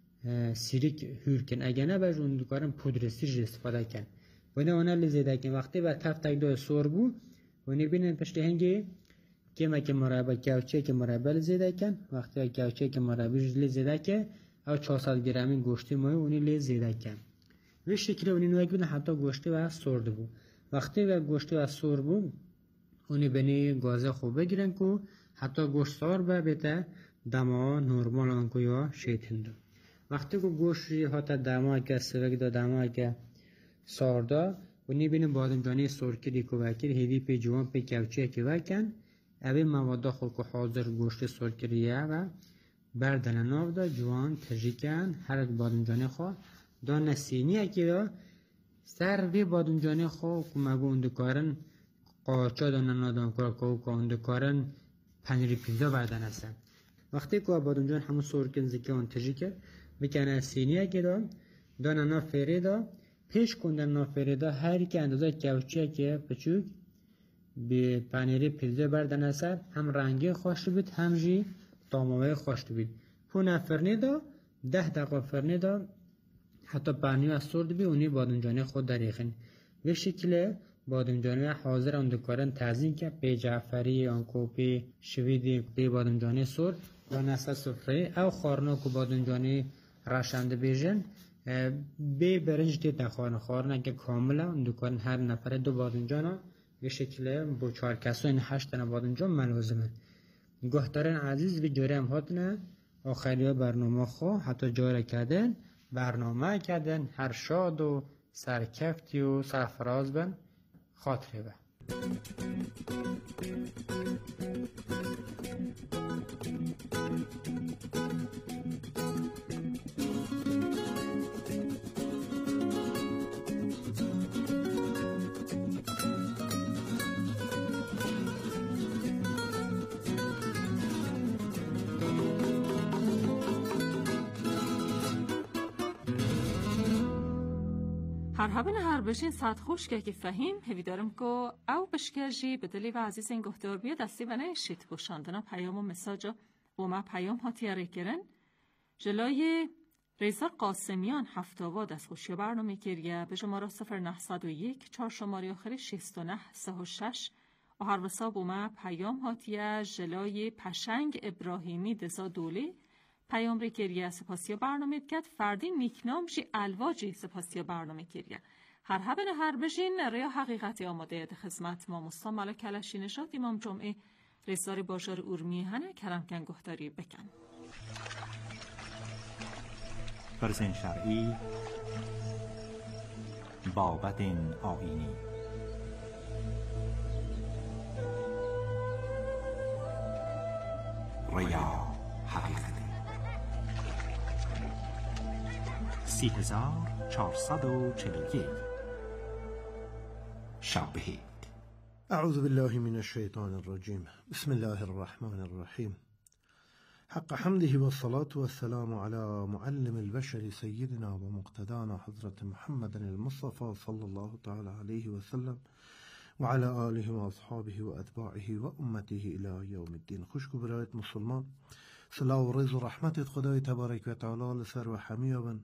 سیریک هور کن اگر نه بجون دکارن پودر سیرج استفاده کن ونه اونا لزیده کن. وقتی به تفت تک دو سور بو ونی بینن پشت هنگی که مگر مربع کوچه که مربع لزیده کن. وقتی کوچه که مربع لزیده کن او چهارصد گرمی گوشتی مای اونی لزیده کن. به شکلی اونی نوک بینه حتی گوشتی و سورد بو. وقتی و گوشتی و سور بو اونی بینی گازه خوب بگیرن که حتی گوشت سار با بیته دما نورمال آنکو یا شیطندو. وقتی که گوشتی حتی دما که سوک دا دما که سار دا اونی بینی بادمجانی سور کری که وکر هیدی پی جوان پی کوچه که وکن اوی مواده خود که حاضر گوشتی سور کریه و بردن ناو دا جوان تجیکن هر بادمجانی خواه دا نسینیه که دا سر وی بادمجانی خواه که مگو اندکارن قاچا دا ننادان کرا که اندکارن پنیری پیزا بردن هستن. وقتی که بادمجان همون سور کن زکی اون تجیکه بکنه سینیه که دا دا ننا فیره دا پیش کندن نا فیره دا هری که اندازه کوچیه که پچوک به پنیری پیزا بردن هستن هم رنگی خوش بید هم جی داموه خوشت بید. پونه فرنی دا ده دقیقه فرنی دا حتی پنیو از سرد بی اونی بادمجانی خود دریخن. به شکل بادمجانی حاضر اون دکارن تزین که پی جعفری آنکو پی شویدی پی بادمجانی سرد و نسل سفره او خارنا که بادمجانی رشنده بیجن بی برنج دید نخوارن خارنا که کاملا اون دکارن هر نفر دو بادمجانا به شکل با چهار کسو این هشت تنه بادمجان ملازمه. گوهتارن عزیز و جاره هم هاتنه آخری برنامه خواه حتی جاره کردن برنامه کردن هر شاد و سرکفتی و سرفراز بن خاطره بن. هر هبن هر بشین ساعت خوش که فهیم هوی دارم که او بشکرجی به دلی و عزیز این گفتار بیا دستی و نشید بوشاندنا پیام و مساجا و ما پیام هاتی ریکرن جلای ریزار قاسمیان هفتاوا دست خوشی برنامه کریه به شماره صفر نه یک چهار شماره آخری شست و نه سه و شش و هر وسا با ما پیام هاتیه جلای پشنگ ابراهیمی دزا دوله پیام ری کریه سپاسی برنامه کد فردی نیکنام جی الواجی سپاسی برنامه کریه هر هبن هر بجین ریا حقیقتی آماده خدمت ما مستان مالا کلشی نشاد امام جمعه رسار باشار اورمی هنه کرم کن گفتاری بکن فرزین شرعی بابت آیینی. ریا حقیقتی. سی هزار چهارصد و چهل و یک. شب بهید. اعوذ بالله من الشیطان الرجیم. بسم الله الرحمن الرحیم. حق حمده و الصلاة والسلام على معلم البشر سيدنا و مقتدانا حضرت محمد المصطفى صلی الله تعالی علیه و سلم و على آله و اصحابه و اتباعه و امته الى یوم الدین. خوشکو برایت مسلمان، صلاح و رضا و رحمت خدای تبارک و تعالی لسر و حمی بن.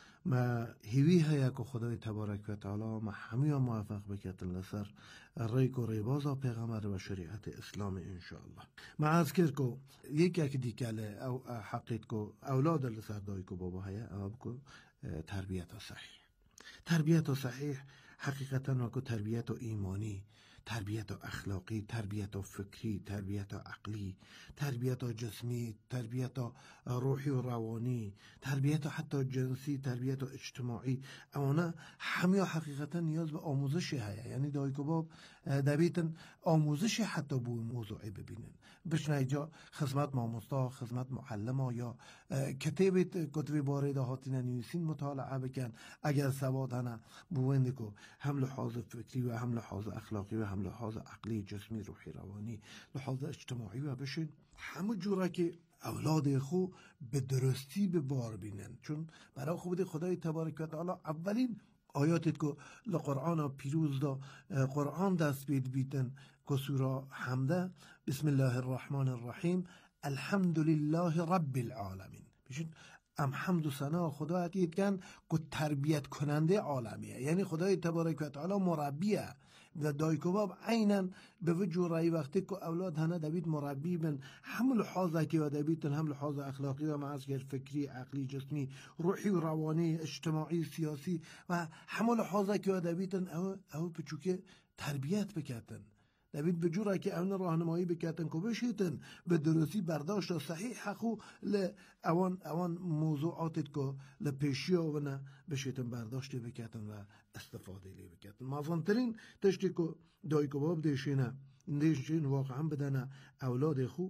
ما هیوی هیا که خدای تبارک و تعالی ما همه موفق بکتن لسر ریک و ریباز و پیغمبر و شریعت اسلام انشاءالله. ما از کرد که یکی که دیگه او حقیقت که اولاد لسر دایی که بابا هیا او که تربیت صحیح. تربیت صحیح حقیقتا و که تربیت ایمانی، تربیت اخلاقی، تربیت فکری، تربیت عقلی، تربیت جسمی، تربیت روحی و روانی، تربیت حتی جنسی، تربیت اجتماعی. اونا همه حقیقتا نیاز به آموزش هست. یعنی دایی که باب دبیتن آموزش حتی بو موضوعی ببینن. بشنه جا خدمت ماموستا، خدمت معلم یا کتابت کتبی باره دهاتین نیوسین مطالعه بکن. اگر سواد هنه بوینده که هم لحاظ فکری و هم لحاظ اخلاقی و هم لحاظ عقلی، جسمی، روحی، روانی، لحاظ اجتماعی و بشین همه جوره که اولاد خو به درستی به بار بینن. چون برای خود خدای تبارک و تعالی اولین آیاتی که لقرآن پیروز دا قرآن دست بید بیتن که سوره حمده بسم الله الرحمن الرحیم الحمد لله رب العالمین. بشین ام حمد و ثنا خدا عتید کن که تربیت کننده عالمیه. یعنی خدای تبارک و تعالی مربیه و دایکوباب عیناً به وجه رای وقتی که اولاد هنه دبید مربی بن هم لحاظه که دبیدن هم لحاظ اخلاقی و معزگر فکری، عقلی، جسمی، روحی و روانی، اجتماعی، سیاسی و هم لحاظه که دبیدن او او بچوکه تربیت بکتن. دوید به جوره که اون راهنمایی بکتن که بشیتن به درستی برداشت صحیح حقو ل اوان اوان موضوعاتت که لپیشی آونه بشیتن برداشت بکتن و استفاده لی بکتن. مازنترین تشتی که دایی کباب دیشینه دیشین واقعا بدن اولاد خو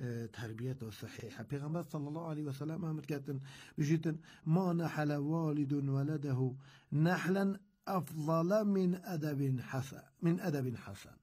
تربیت صحیح. پیغمبر صلی الله علیه و سلم امر کتن بشیتن ما نحل والد ولده نحلا افضل من ادب حسن من ادب حسن.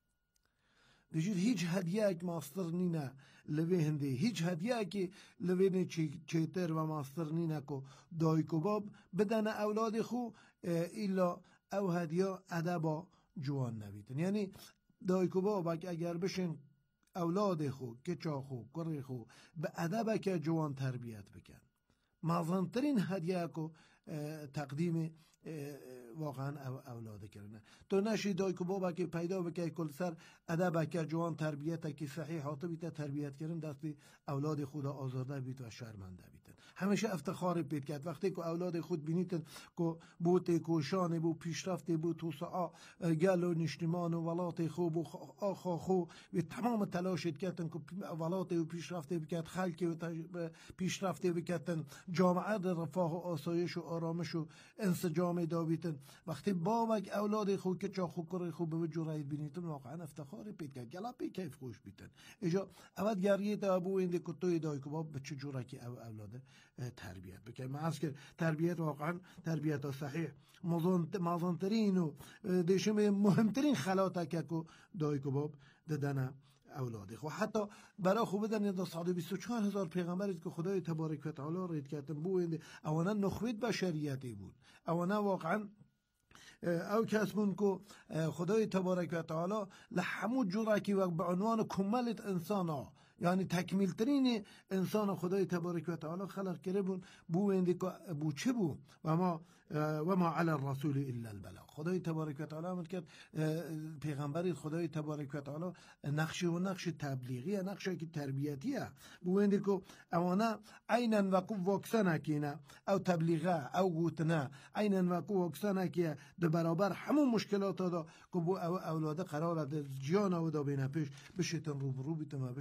بجید هیچ هدیه که ماستر نینه لوی هنده، هیچ هدیه که لوی نه چیتر و ماستر نینه که دای کباب بدن اولاد خو ایلا او هدیه ادبا جوان نبیدن. یعنی دای کباب اگر بشن اولاد خو کچا خو کری خو به ادب که جوان تربیت بکن. معظمترین هدیه که تقدیم واقعا اولاد کرنه. تو نشی دای که بابا که پیدا بکی کل سر ادب که جوان تربیت که صحیح حاطه بیت تربیت کردن دست اولاد خود آزرده بیت و شرمنده بیتن. همیشه افتخار پیدا کرد وقتی که اولاد خود بینیتن که بوت کوشان بو پیشرفت بو توسعه گل و نشتمان و ولات خوب و آخا خو به تمام تلاشت کردن که ولات و پیشرفت بکرد، خلق و پیشرفت بکردن، جامعه رفاه و آسایش و آرامش و انسجام دابیتن. وقتی بابک اولاد خود که چا خوب کاری خوب به جورایی بینیتن واقعا افتخار پیدا کرد. گلاپی کیف خوش بیتن. اجا اول گریه تا ابو اینده که توی دای که باب به چه جوره که اولاد تربیت بکنه. من از که تربیت واقعا تربیت صحیح مازنترین و دیشم مهمترین خلاطه که دای که باب ددن اولاده خو. حتی برای خوب بدن دا صد و بیست و چهار هزار پیغمبری که خدای تبارک و تعالی رید کردن بوینده اوانا نخوید بشریتی بود. اوانا واقعا او کس بون که خدای تبارک و تعالی لحمو جوره که به عنوان کمالت انسان ها، یعنی تکمیل ترین انسان خدای تبارک و تعالی خلق کرده بون بوینده که بو چه بو و ما و ما علی الرسول الا البلاغ. خدای تبارک و تعالی امر کرد پیغمبری خدای تبارک و تعالی نقش و نقش تبلیغی نقش که تربیتیه بوینده که اوانا عینا وقو واکسنه کینه او تبلیغه او گوتنه عینا وقو واکسنه که در برابر همون مشکلات دا که بو اولاده قرار ده جان او دا بین پیش بشیتن روبرو بیتن و بشیتن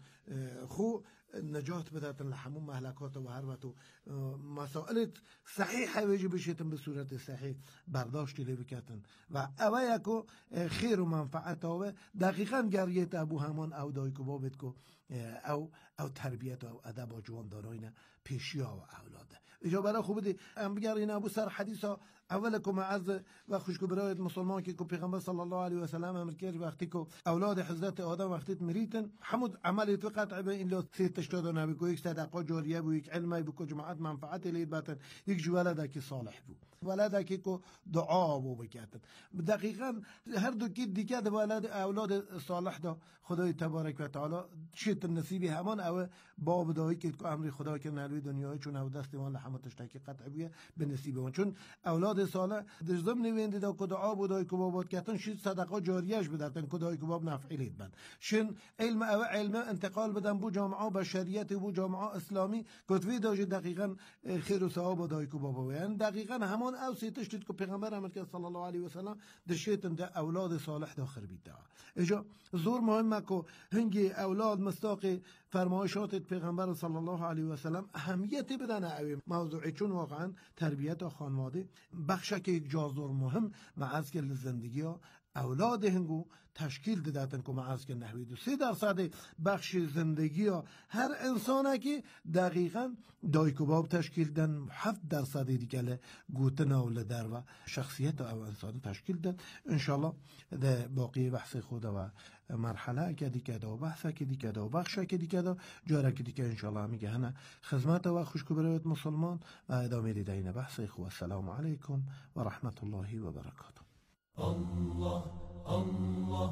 خو نجات بداتن لحمون محلکات و هر وقت مسائل صحیح ویجی بشیتن به صورت صحیح برداشتی لی بکتن و اوه یکو خیر و منفعت آوه دقیقا گریت ابو همان او دایی که بابت که او او تربیت و ادب و جوان داراینا پیشی ها و اولاده ایجا برای خوب دی ام بگرین ابو سر حدیث ها اول که معز و خوشکو برایت مسلمان که پیغمبر صلی الله علیه و سلم امر کرد وقتی که اولاد حضرت آدم وقتی مریتن حمود عملی تو قطع به این لوت سی تشتاد نبی کو یک صدقه جاریه بو یک علمی بو که جماعت منفعت لید باتن یک جوالده که صالح بو ولده که کو دعا بو بکاتن دقیقاً هر دو کی دیگه د ولد اولاد صالح دا خدای تبارک و تعالی چیت نصیبی همان او باب دایی که امر خدا که نلوی دنیای چون او دست وان لحمتش تکی قطع بیه به نصیب اون چون اولاد صالح در ضمن ویند دا کو دعا بو دای کو بابات کتن شید صدقه جاریهش بدن کو دای کو باب نفعی لید بند شن علم او علم انتقال بدن بو جامعه بشریت بو جامعه اسلامی کتوی داج دقیقاً خیر و ثواب دای کو بابا یعنی دقیقاً همان او سیتش دید که پیغمبر امر کرد صلی الله علیه و سلم دشیتن ده اولاد صالح داخل بیده اجا زور مهمه که هنگی اولاد مستاق فرمایشات پیغمبر صلی الله علیه و سلم اهمیت بدن اوی موضوعی چون واقعا تربیت خانواده بخشه که یک جازور مهم معز که زندگی ها اولاد هنگو تشکیل دادن که معز که نحوی دو سی درصد بخش زندگی ها هر انسانه که دقیقا دایکوباب تشکیل دن هفت درصد دیگه گوتن اول در و شخصیت او انسان تشکیل دن انشالله ده باقی بحث خود و مرحله که دیگه دا و بحثه که دیگه دا و بخشه که دیگه دا جاره که دیگه انشالله میگه هنه خدمت و خوشکو برایت مسلمان و ادامه دیده این بحث خو السلام علیکم و رحمت الله و برکاته. الله الله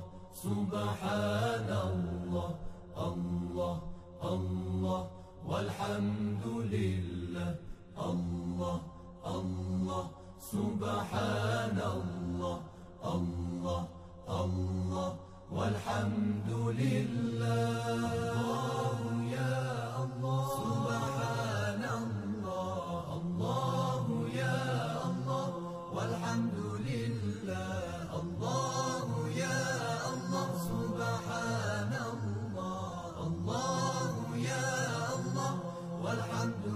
سبحان الله الله الله والحمد لله الله الله سبحان الله الله الله والحمد لله الله يا الله سبحان الله الله يا الله والحمد لله الله يا الله سبحان الله الله يا الله والحمد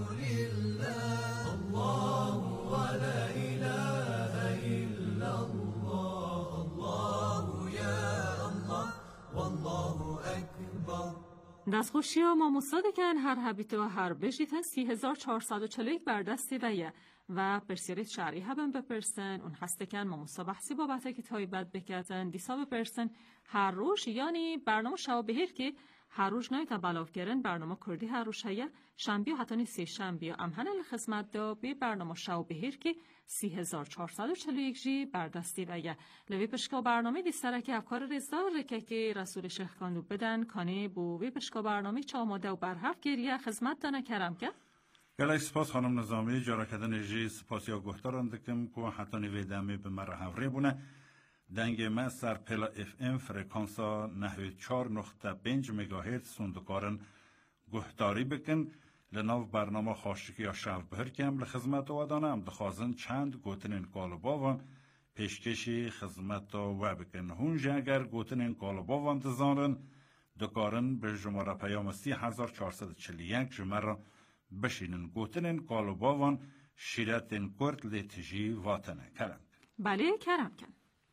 لله الله ولا إله إلا الله الله يا الله والله أكبر. دستخوشی ها ما مصادقن هر حبیت و هر بجیت سی هزار چهارصد و چهل و یک بردستی ویه و برسیارت شعری هبن بپرسن اون هسته کن ما مصابحسی بابته که تایبت بکتن دیسا بپرسن هر روش یعنی برنامه شو بهیر که هر روز نایتا بلاف گرن برنامه کردی هر روز هیه شنبی و حتی نی سی شنبی و امهنه لخدمت دا به برنامه شو بهیر که سی هزار چهارصد و چهل و یک جی بردستی ویه لوی پشکا برنامه دیستره که افکار رزدار رکه که رسول شیخ کاندو بدن کانه بو وی پشکا برنامه چا آماده و برحف گریه خدمت دانه کرم که گلای سپاس خانم نظامی جارا کدن جی سپاسی ها گفتاران دکم که حتی نویدمی به مره هفره بونه دنگ ما سر پلا اف ام فرکانسا نحوی چار نقطه پنج مگاهرتز سندکارن گفتاری بکن لناو برنامه خاشکی یا شو بهر کم لخدمت و دانم دخوازن چند گوتنین کالباوان پیشکشی خدمت و بکن هونجا اگر گوتنین کالباوان دزانن دکارن به جمعه پیام سی هزار چهارصد و چهل و یک جمعه بشینن گوتنین کالباوان شیرتین کرد لیتجی واتنه کرم. بله کرم کن.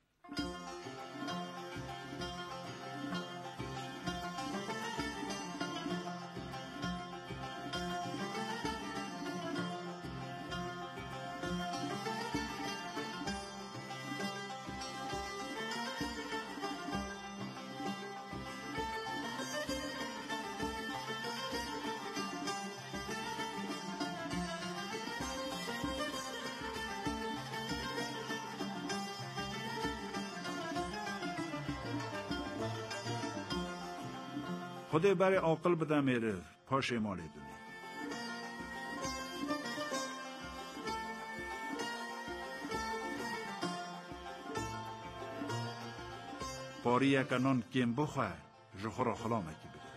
خدای برای عاقل بده میره پاش مالی دونی پاری یکنان کم بخواه جخورا خلامه کی بده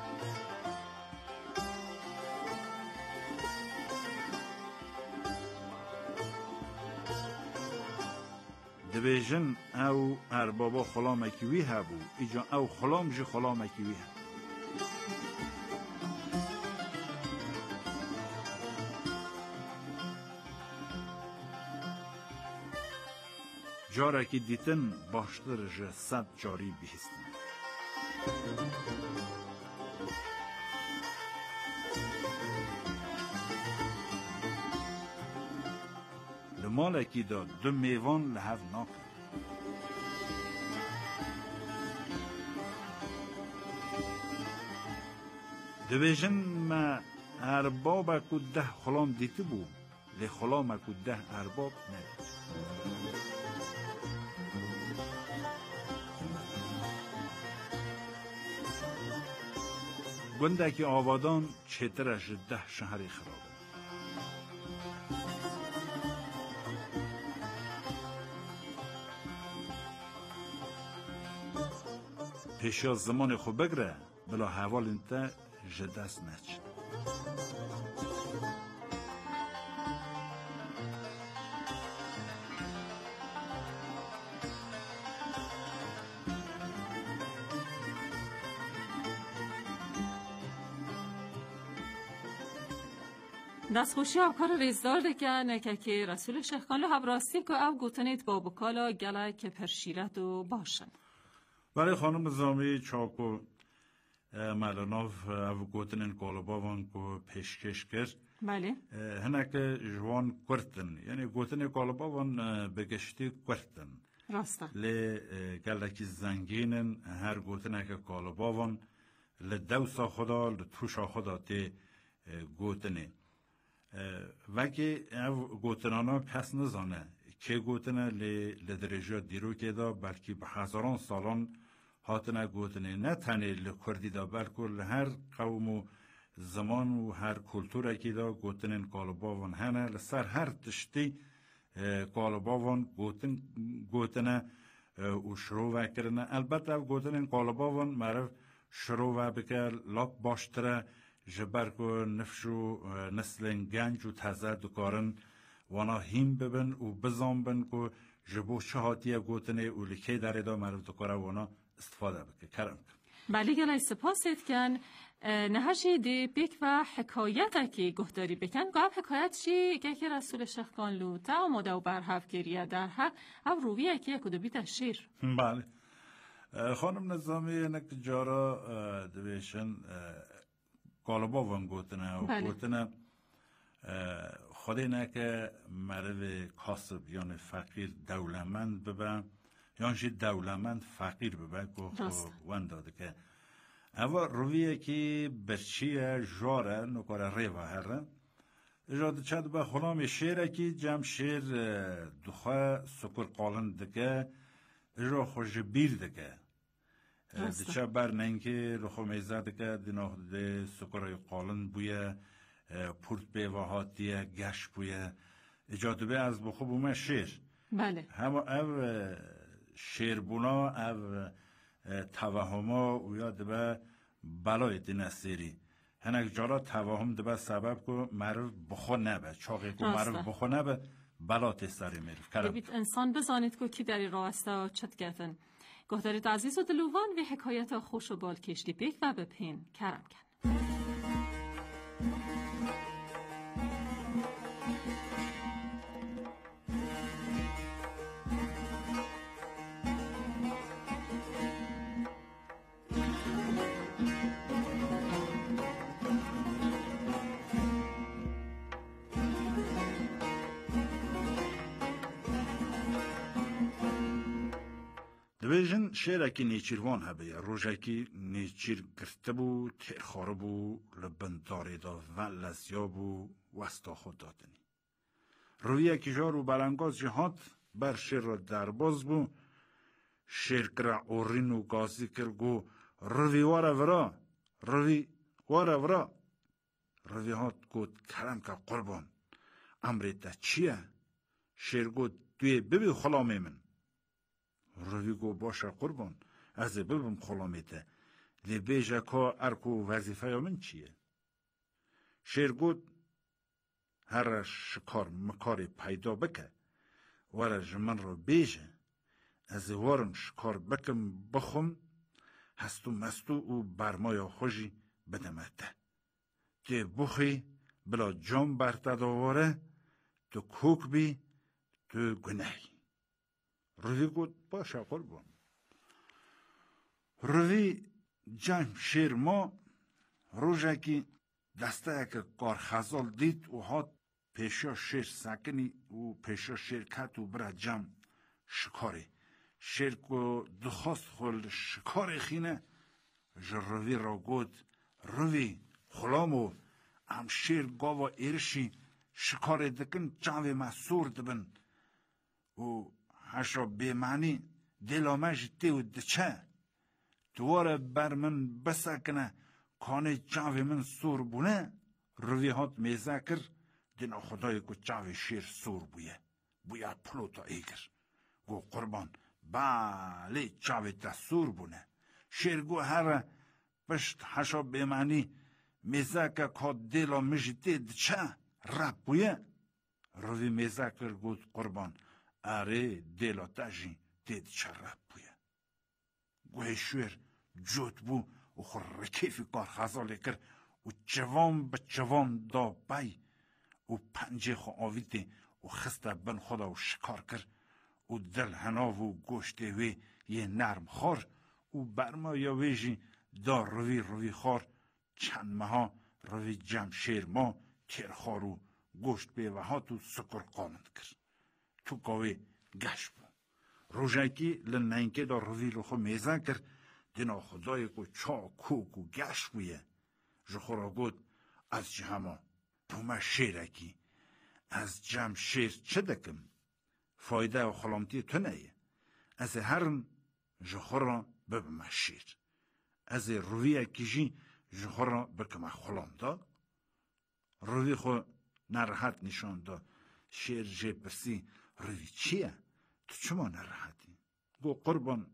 دویژن او اربابا خلامه کی وی هبو ایجا او خلام جی خلامه کی وی هبو جاره که دیتن باشتر جه صد جاری بیستن. لمالکی دا دو میوان لحو ناکن. دویژن ما ارباب کو ده خلام دیتی بو لی خلام کو ده ارباب ندید. گنده که آبادان چترش ده شهری خرابه. پیش از زمان خوب بگره بلا حوال انتا جدست نچ. دستخوشی افکار ریزدار دکن که که رسول شخکانلو هبراستی که او گوتنید با بکالا گله که پرشیرت و باشن. برای خانم زامی چاکو ملاناف او گوتنین کالباوان که پیشکش کرد. بله. هنک جوان کرتن یعنی گوتن کالباوان بگشتی کرتن. راسته. لی گله که زنگینن هر گوتن که کالباوان لدوسا خدا لطوشا خدا تی گوتنه. وکی او گوتنانا کس نزانه که گوتنه لدرجه دیرو که دا بلکه به هزاران سالان هاتنه گوتنه نه تنه لکردی دا بلکه لهر قوم و زمان و هر کلتوره که دا گوتنین کالباوان هنه لسر هر تشتی کالباوان گوتن گوتنه و شروع کرنه. البته او گوتنین کالباوان معرف شروع بکر لاک باشتره جبر کو نفشو نسلن گنج و تازه دکارن وانا هیم ببن و بزام بن کو جبو شهاتیه گوتنه و لکه داره دا مرد دکاره وانا استفاده بکه کرم. بله گلای سپاسید کن نهاشی دی بیک و حکایت که گهداری بکن گواب حکایت چی که رسول شخکانلو تا آماده و برحف گریه در حق او رویه که کدو بیت شیر. بله خانم نظامی نک جارا دویشن کالباوان گوتنه و بله. گوتنه خودی نه که مرد کاسب یعنی فقیر دولمند ببن یعنی دولمند فقیر ببن که وان داده که اما رویه که برچیه جاره نکاره ریوه هره اجاده چند به خلام شیره که جمع شیر دخواه سکر قالن دکه اجا خوش بیر دکه دیچه بر ننگه لخو میزه دکه دیناه ده سکرهای قالن بویه پورت بیوهاتیه گش بویه اجاده به از بخو بومه شیر. بله. همه او شیر بونا او توهما و یا دبه بلای دینه سیری هنک جارا توهم دبه سبب که معروف بخو نبه چاقی که معروف بخو نبه بلا تستاری میرف ببید انسان بزانید که کی داری راسته چت گفتن گهدارید عزیز و دلوان و حکایت خوش و بال کشتی پیک و به پین کرم کن. دویژن شیرکی نیچیروان هبه روژکی نیچیر گرفته بو تیرخاره بو لبنداری دا و لزیا بو وستا خود دادنی روی یکی جا رو بلنگاز جهات بر شیر را درباز بو شیر کرا اورین و گازی کرگو روی واره ورا روی واره ورا روی هات گود کرم که قربان امری تا چیه شیر گود دوی ببی خلامی من روی گو باشه قربان از ببم خلامیته لی بیجه که ارکو وظیفه من چیه شیر گود هر شکار مکاری پیدا بکه وره جمن رو بیجه از وارم شکار بکم بخم هستو مستو و برمایا خوشی بدمته تی بخی بلا جام برته داواره تو کوک بی تو گناهی روی گفت باشه قربان. روی جام شیر ما روزه که دسته که کار خزال دید و هات پیشا شیر سکنی و پیشا شیر کت و برا جام شکاری شیر که دخواست خول شکاری خینه جا روی را گفت روی خلامو ام شیر گاوا ایرشی شکاری دکن جاوی ما سور دبن و هشا بیمانی دلامش دیو دچه دواره بر من بسکنه کانه جاوی من سور بونه روی هات میزه کر دینا خدای که جاوی شیر سور بویه بویا پلوتا ایگر گو قربان بله جاوی تا سور بونه شیر گو هر پشت هشا بیمانی میزه که که دیلا مجی دید چه رب بویه روی میزه کر گود قربان اره دیلا تاجی دید چه رب بویه گوه شویر جوت بو و خور رکیفی کار خزاله کر و جوان به جوان دا بای و پنجه خو آویده و خسته بن خدا و شکار کر و دل هناو و گوشته وی یه نرم خار و برما یا ویجی دا روی روی خار چند ماها روی جمشیر ما تیر خار و گوشت بیوهات و سکر قامند کر تو کاوی گش بو روژکی لنینکه دا روی رو خو میزن کر دینا خدای کو چا کوک و گش بویه جخورا گود از جهما بوما شیرکی از جم شیر چه دکم فایده و خلامتی تو نیه از هرم جخورا ببما شیر از روی اکیجی جخورا بکم خلام دا روی خو نراحت نشان دا شیر جه پرسی روی چیه تو چما نراحتی گو قربان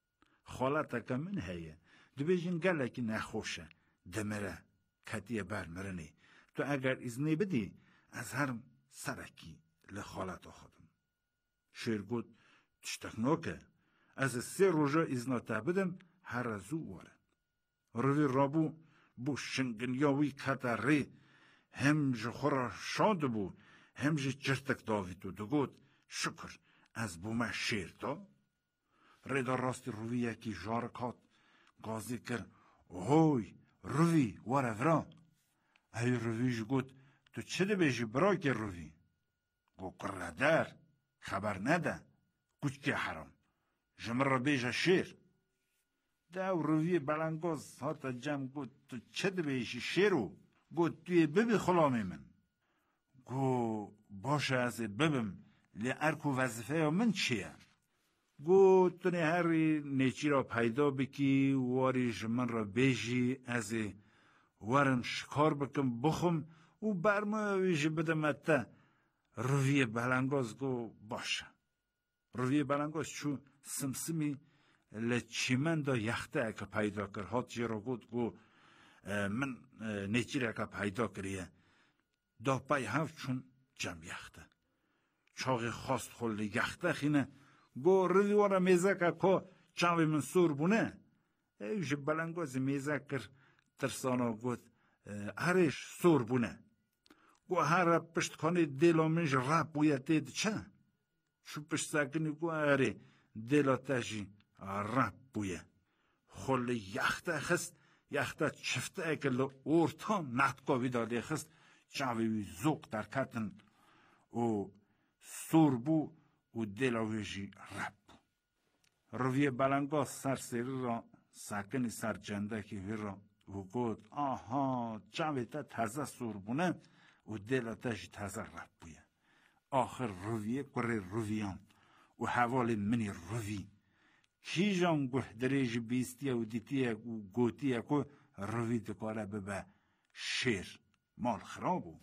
خالتا که من هیه دو بیجین گله که نخوشه دمره کتیه برمرنی تو اگر ازنی بدی از هرم سرکی لخالتا خودم شیر گود تشتک نوکه از سه روژا ازناتا بدم هر ازو واره روی رابو بو شنگنیاوی کتا ری هم جخورا شاد بو هم جی چرتک داوی تو دو گود شکر از بومه شیر دا ریدا راستی روی یکی جارکات گازی کر هوی روی واره ورا ای رویش گود تو چه ده بیشی برا که روی گو کرده خبر نده کچ که حرام جمر را بیشه شیر دو روی بلنگاز هاتا جمع گود تو چه ده بیشی شیرو گود توی ببی خلامی من گو باشه از ببم لی ارکو وظیفه من چیه گو تو نه هری نیچی را پیدا بکی واریش من را بیشی از وارم شکار بکم بخم و برمایویش بدم اتا روی بلنگاز گو باشه روی بلنگاز چون سمسمی لچیمن دا یخته اکا پیدا کر هات جی را گود گو من نیچی را اکا پیدا کریه دا پای هفت چون جمع یخته چاقی خواست خول یخته خینه گو روی وارا میزه که که چاوی من سور بونه ایوش بلنگاز میزه کر ترسانا گود هرش سور بونه گو هر پشت کنی دیلا منش رب بوید دید چه چو پشت سکنی گو هره دیلا تشی رب بوید خول یخته خست یخته چفته اکل اورتا نتگاوی داده خست چاوی زوق در کتن و سور بو و دلاویجی رب بو روی بلنگا سر سری را سکنی سر جنده که وی را و گود آها چاوی تا تازه سور بونه و دلاتش تازه رب بویه آخر رویه کره رویان و حوال منی روی کی جان گوه دریج بیستیه و دیتیه و گوتیه که روی دکاره ببه شیر مال خرابو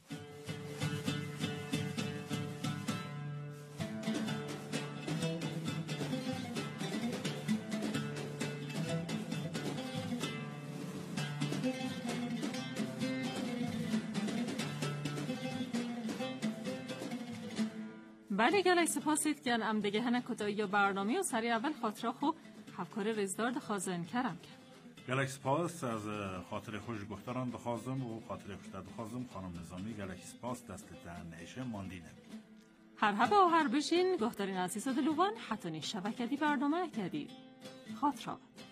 بله گلای سپاسید که ام دیگه هنه کتایی یا برنامه و سری اول خاطره خو هفکار رزدار دخوازن کرم کرد گلک سپاس از خاطر خوش گفتران دخوازم و خاطر خوش دخوازم خانم نظامی گلک سپاس دست در نعشه ماندینه هر هبه و هر بشین گهدارین عزیز و دلوان حتونی شبکه دی برنامه کردید. خاطرات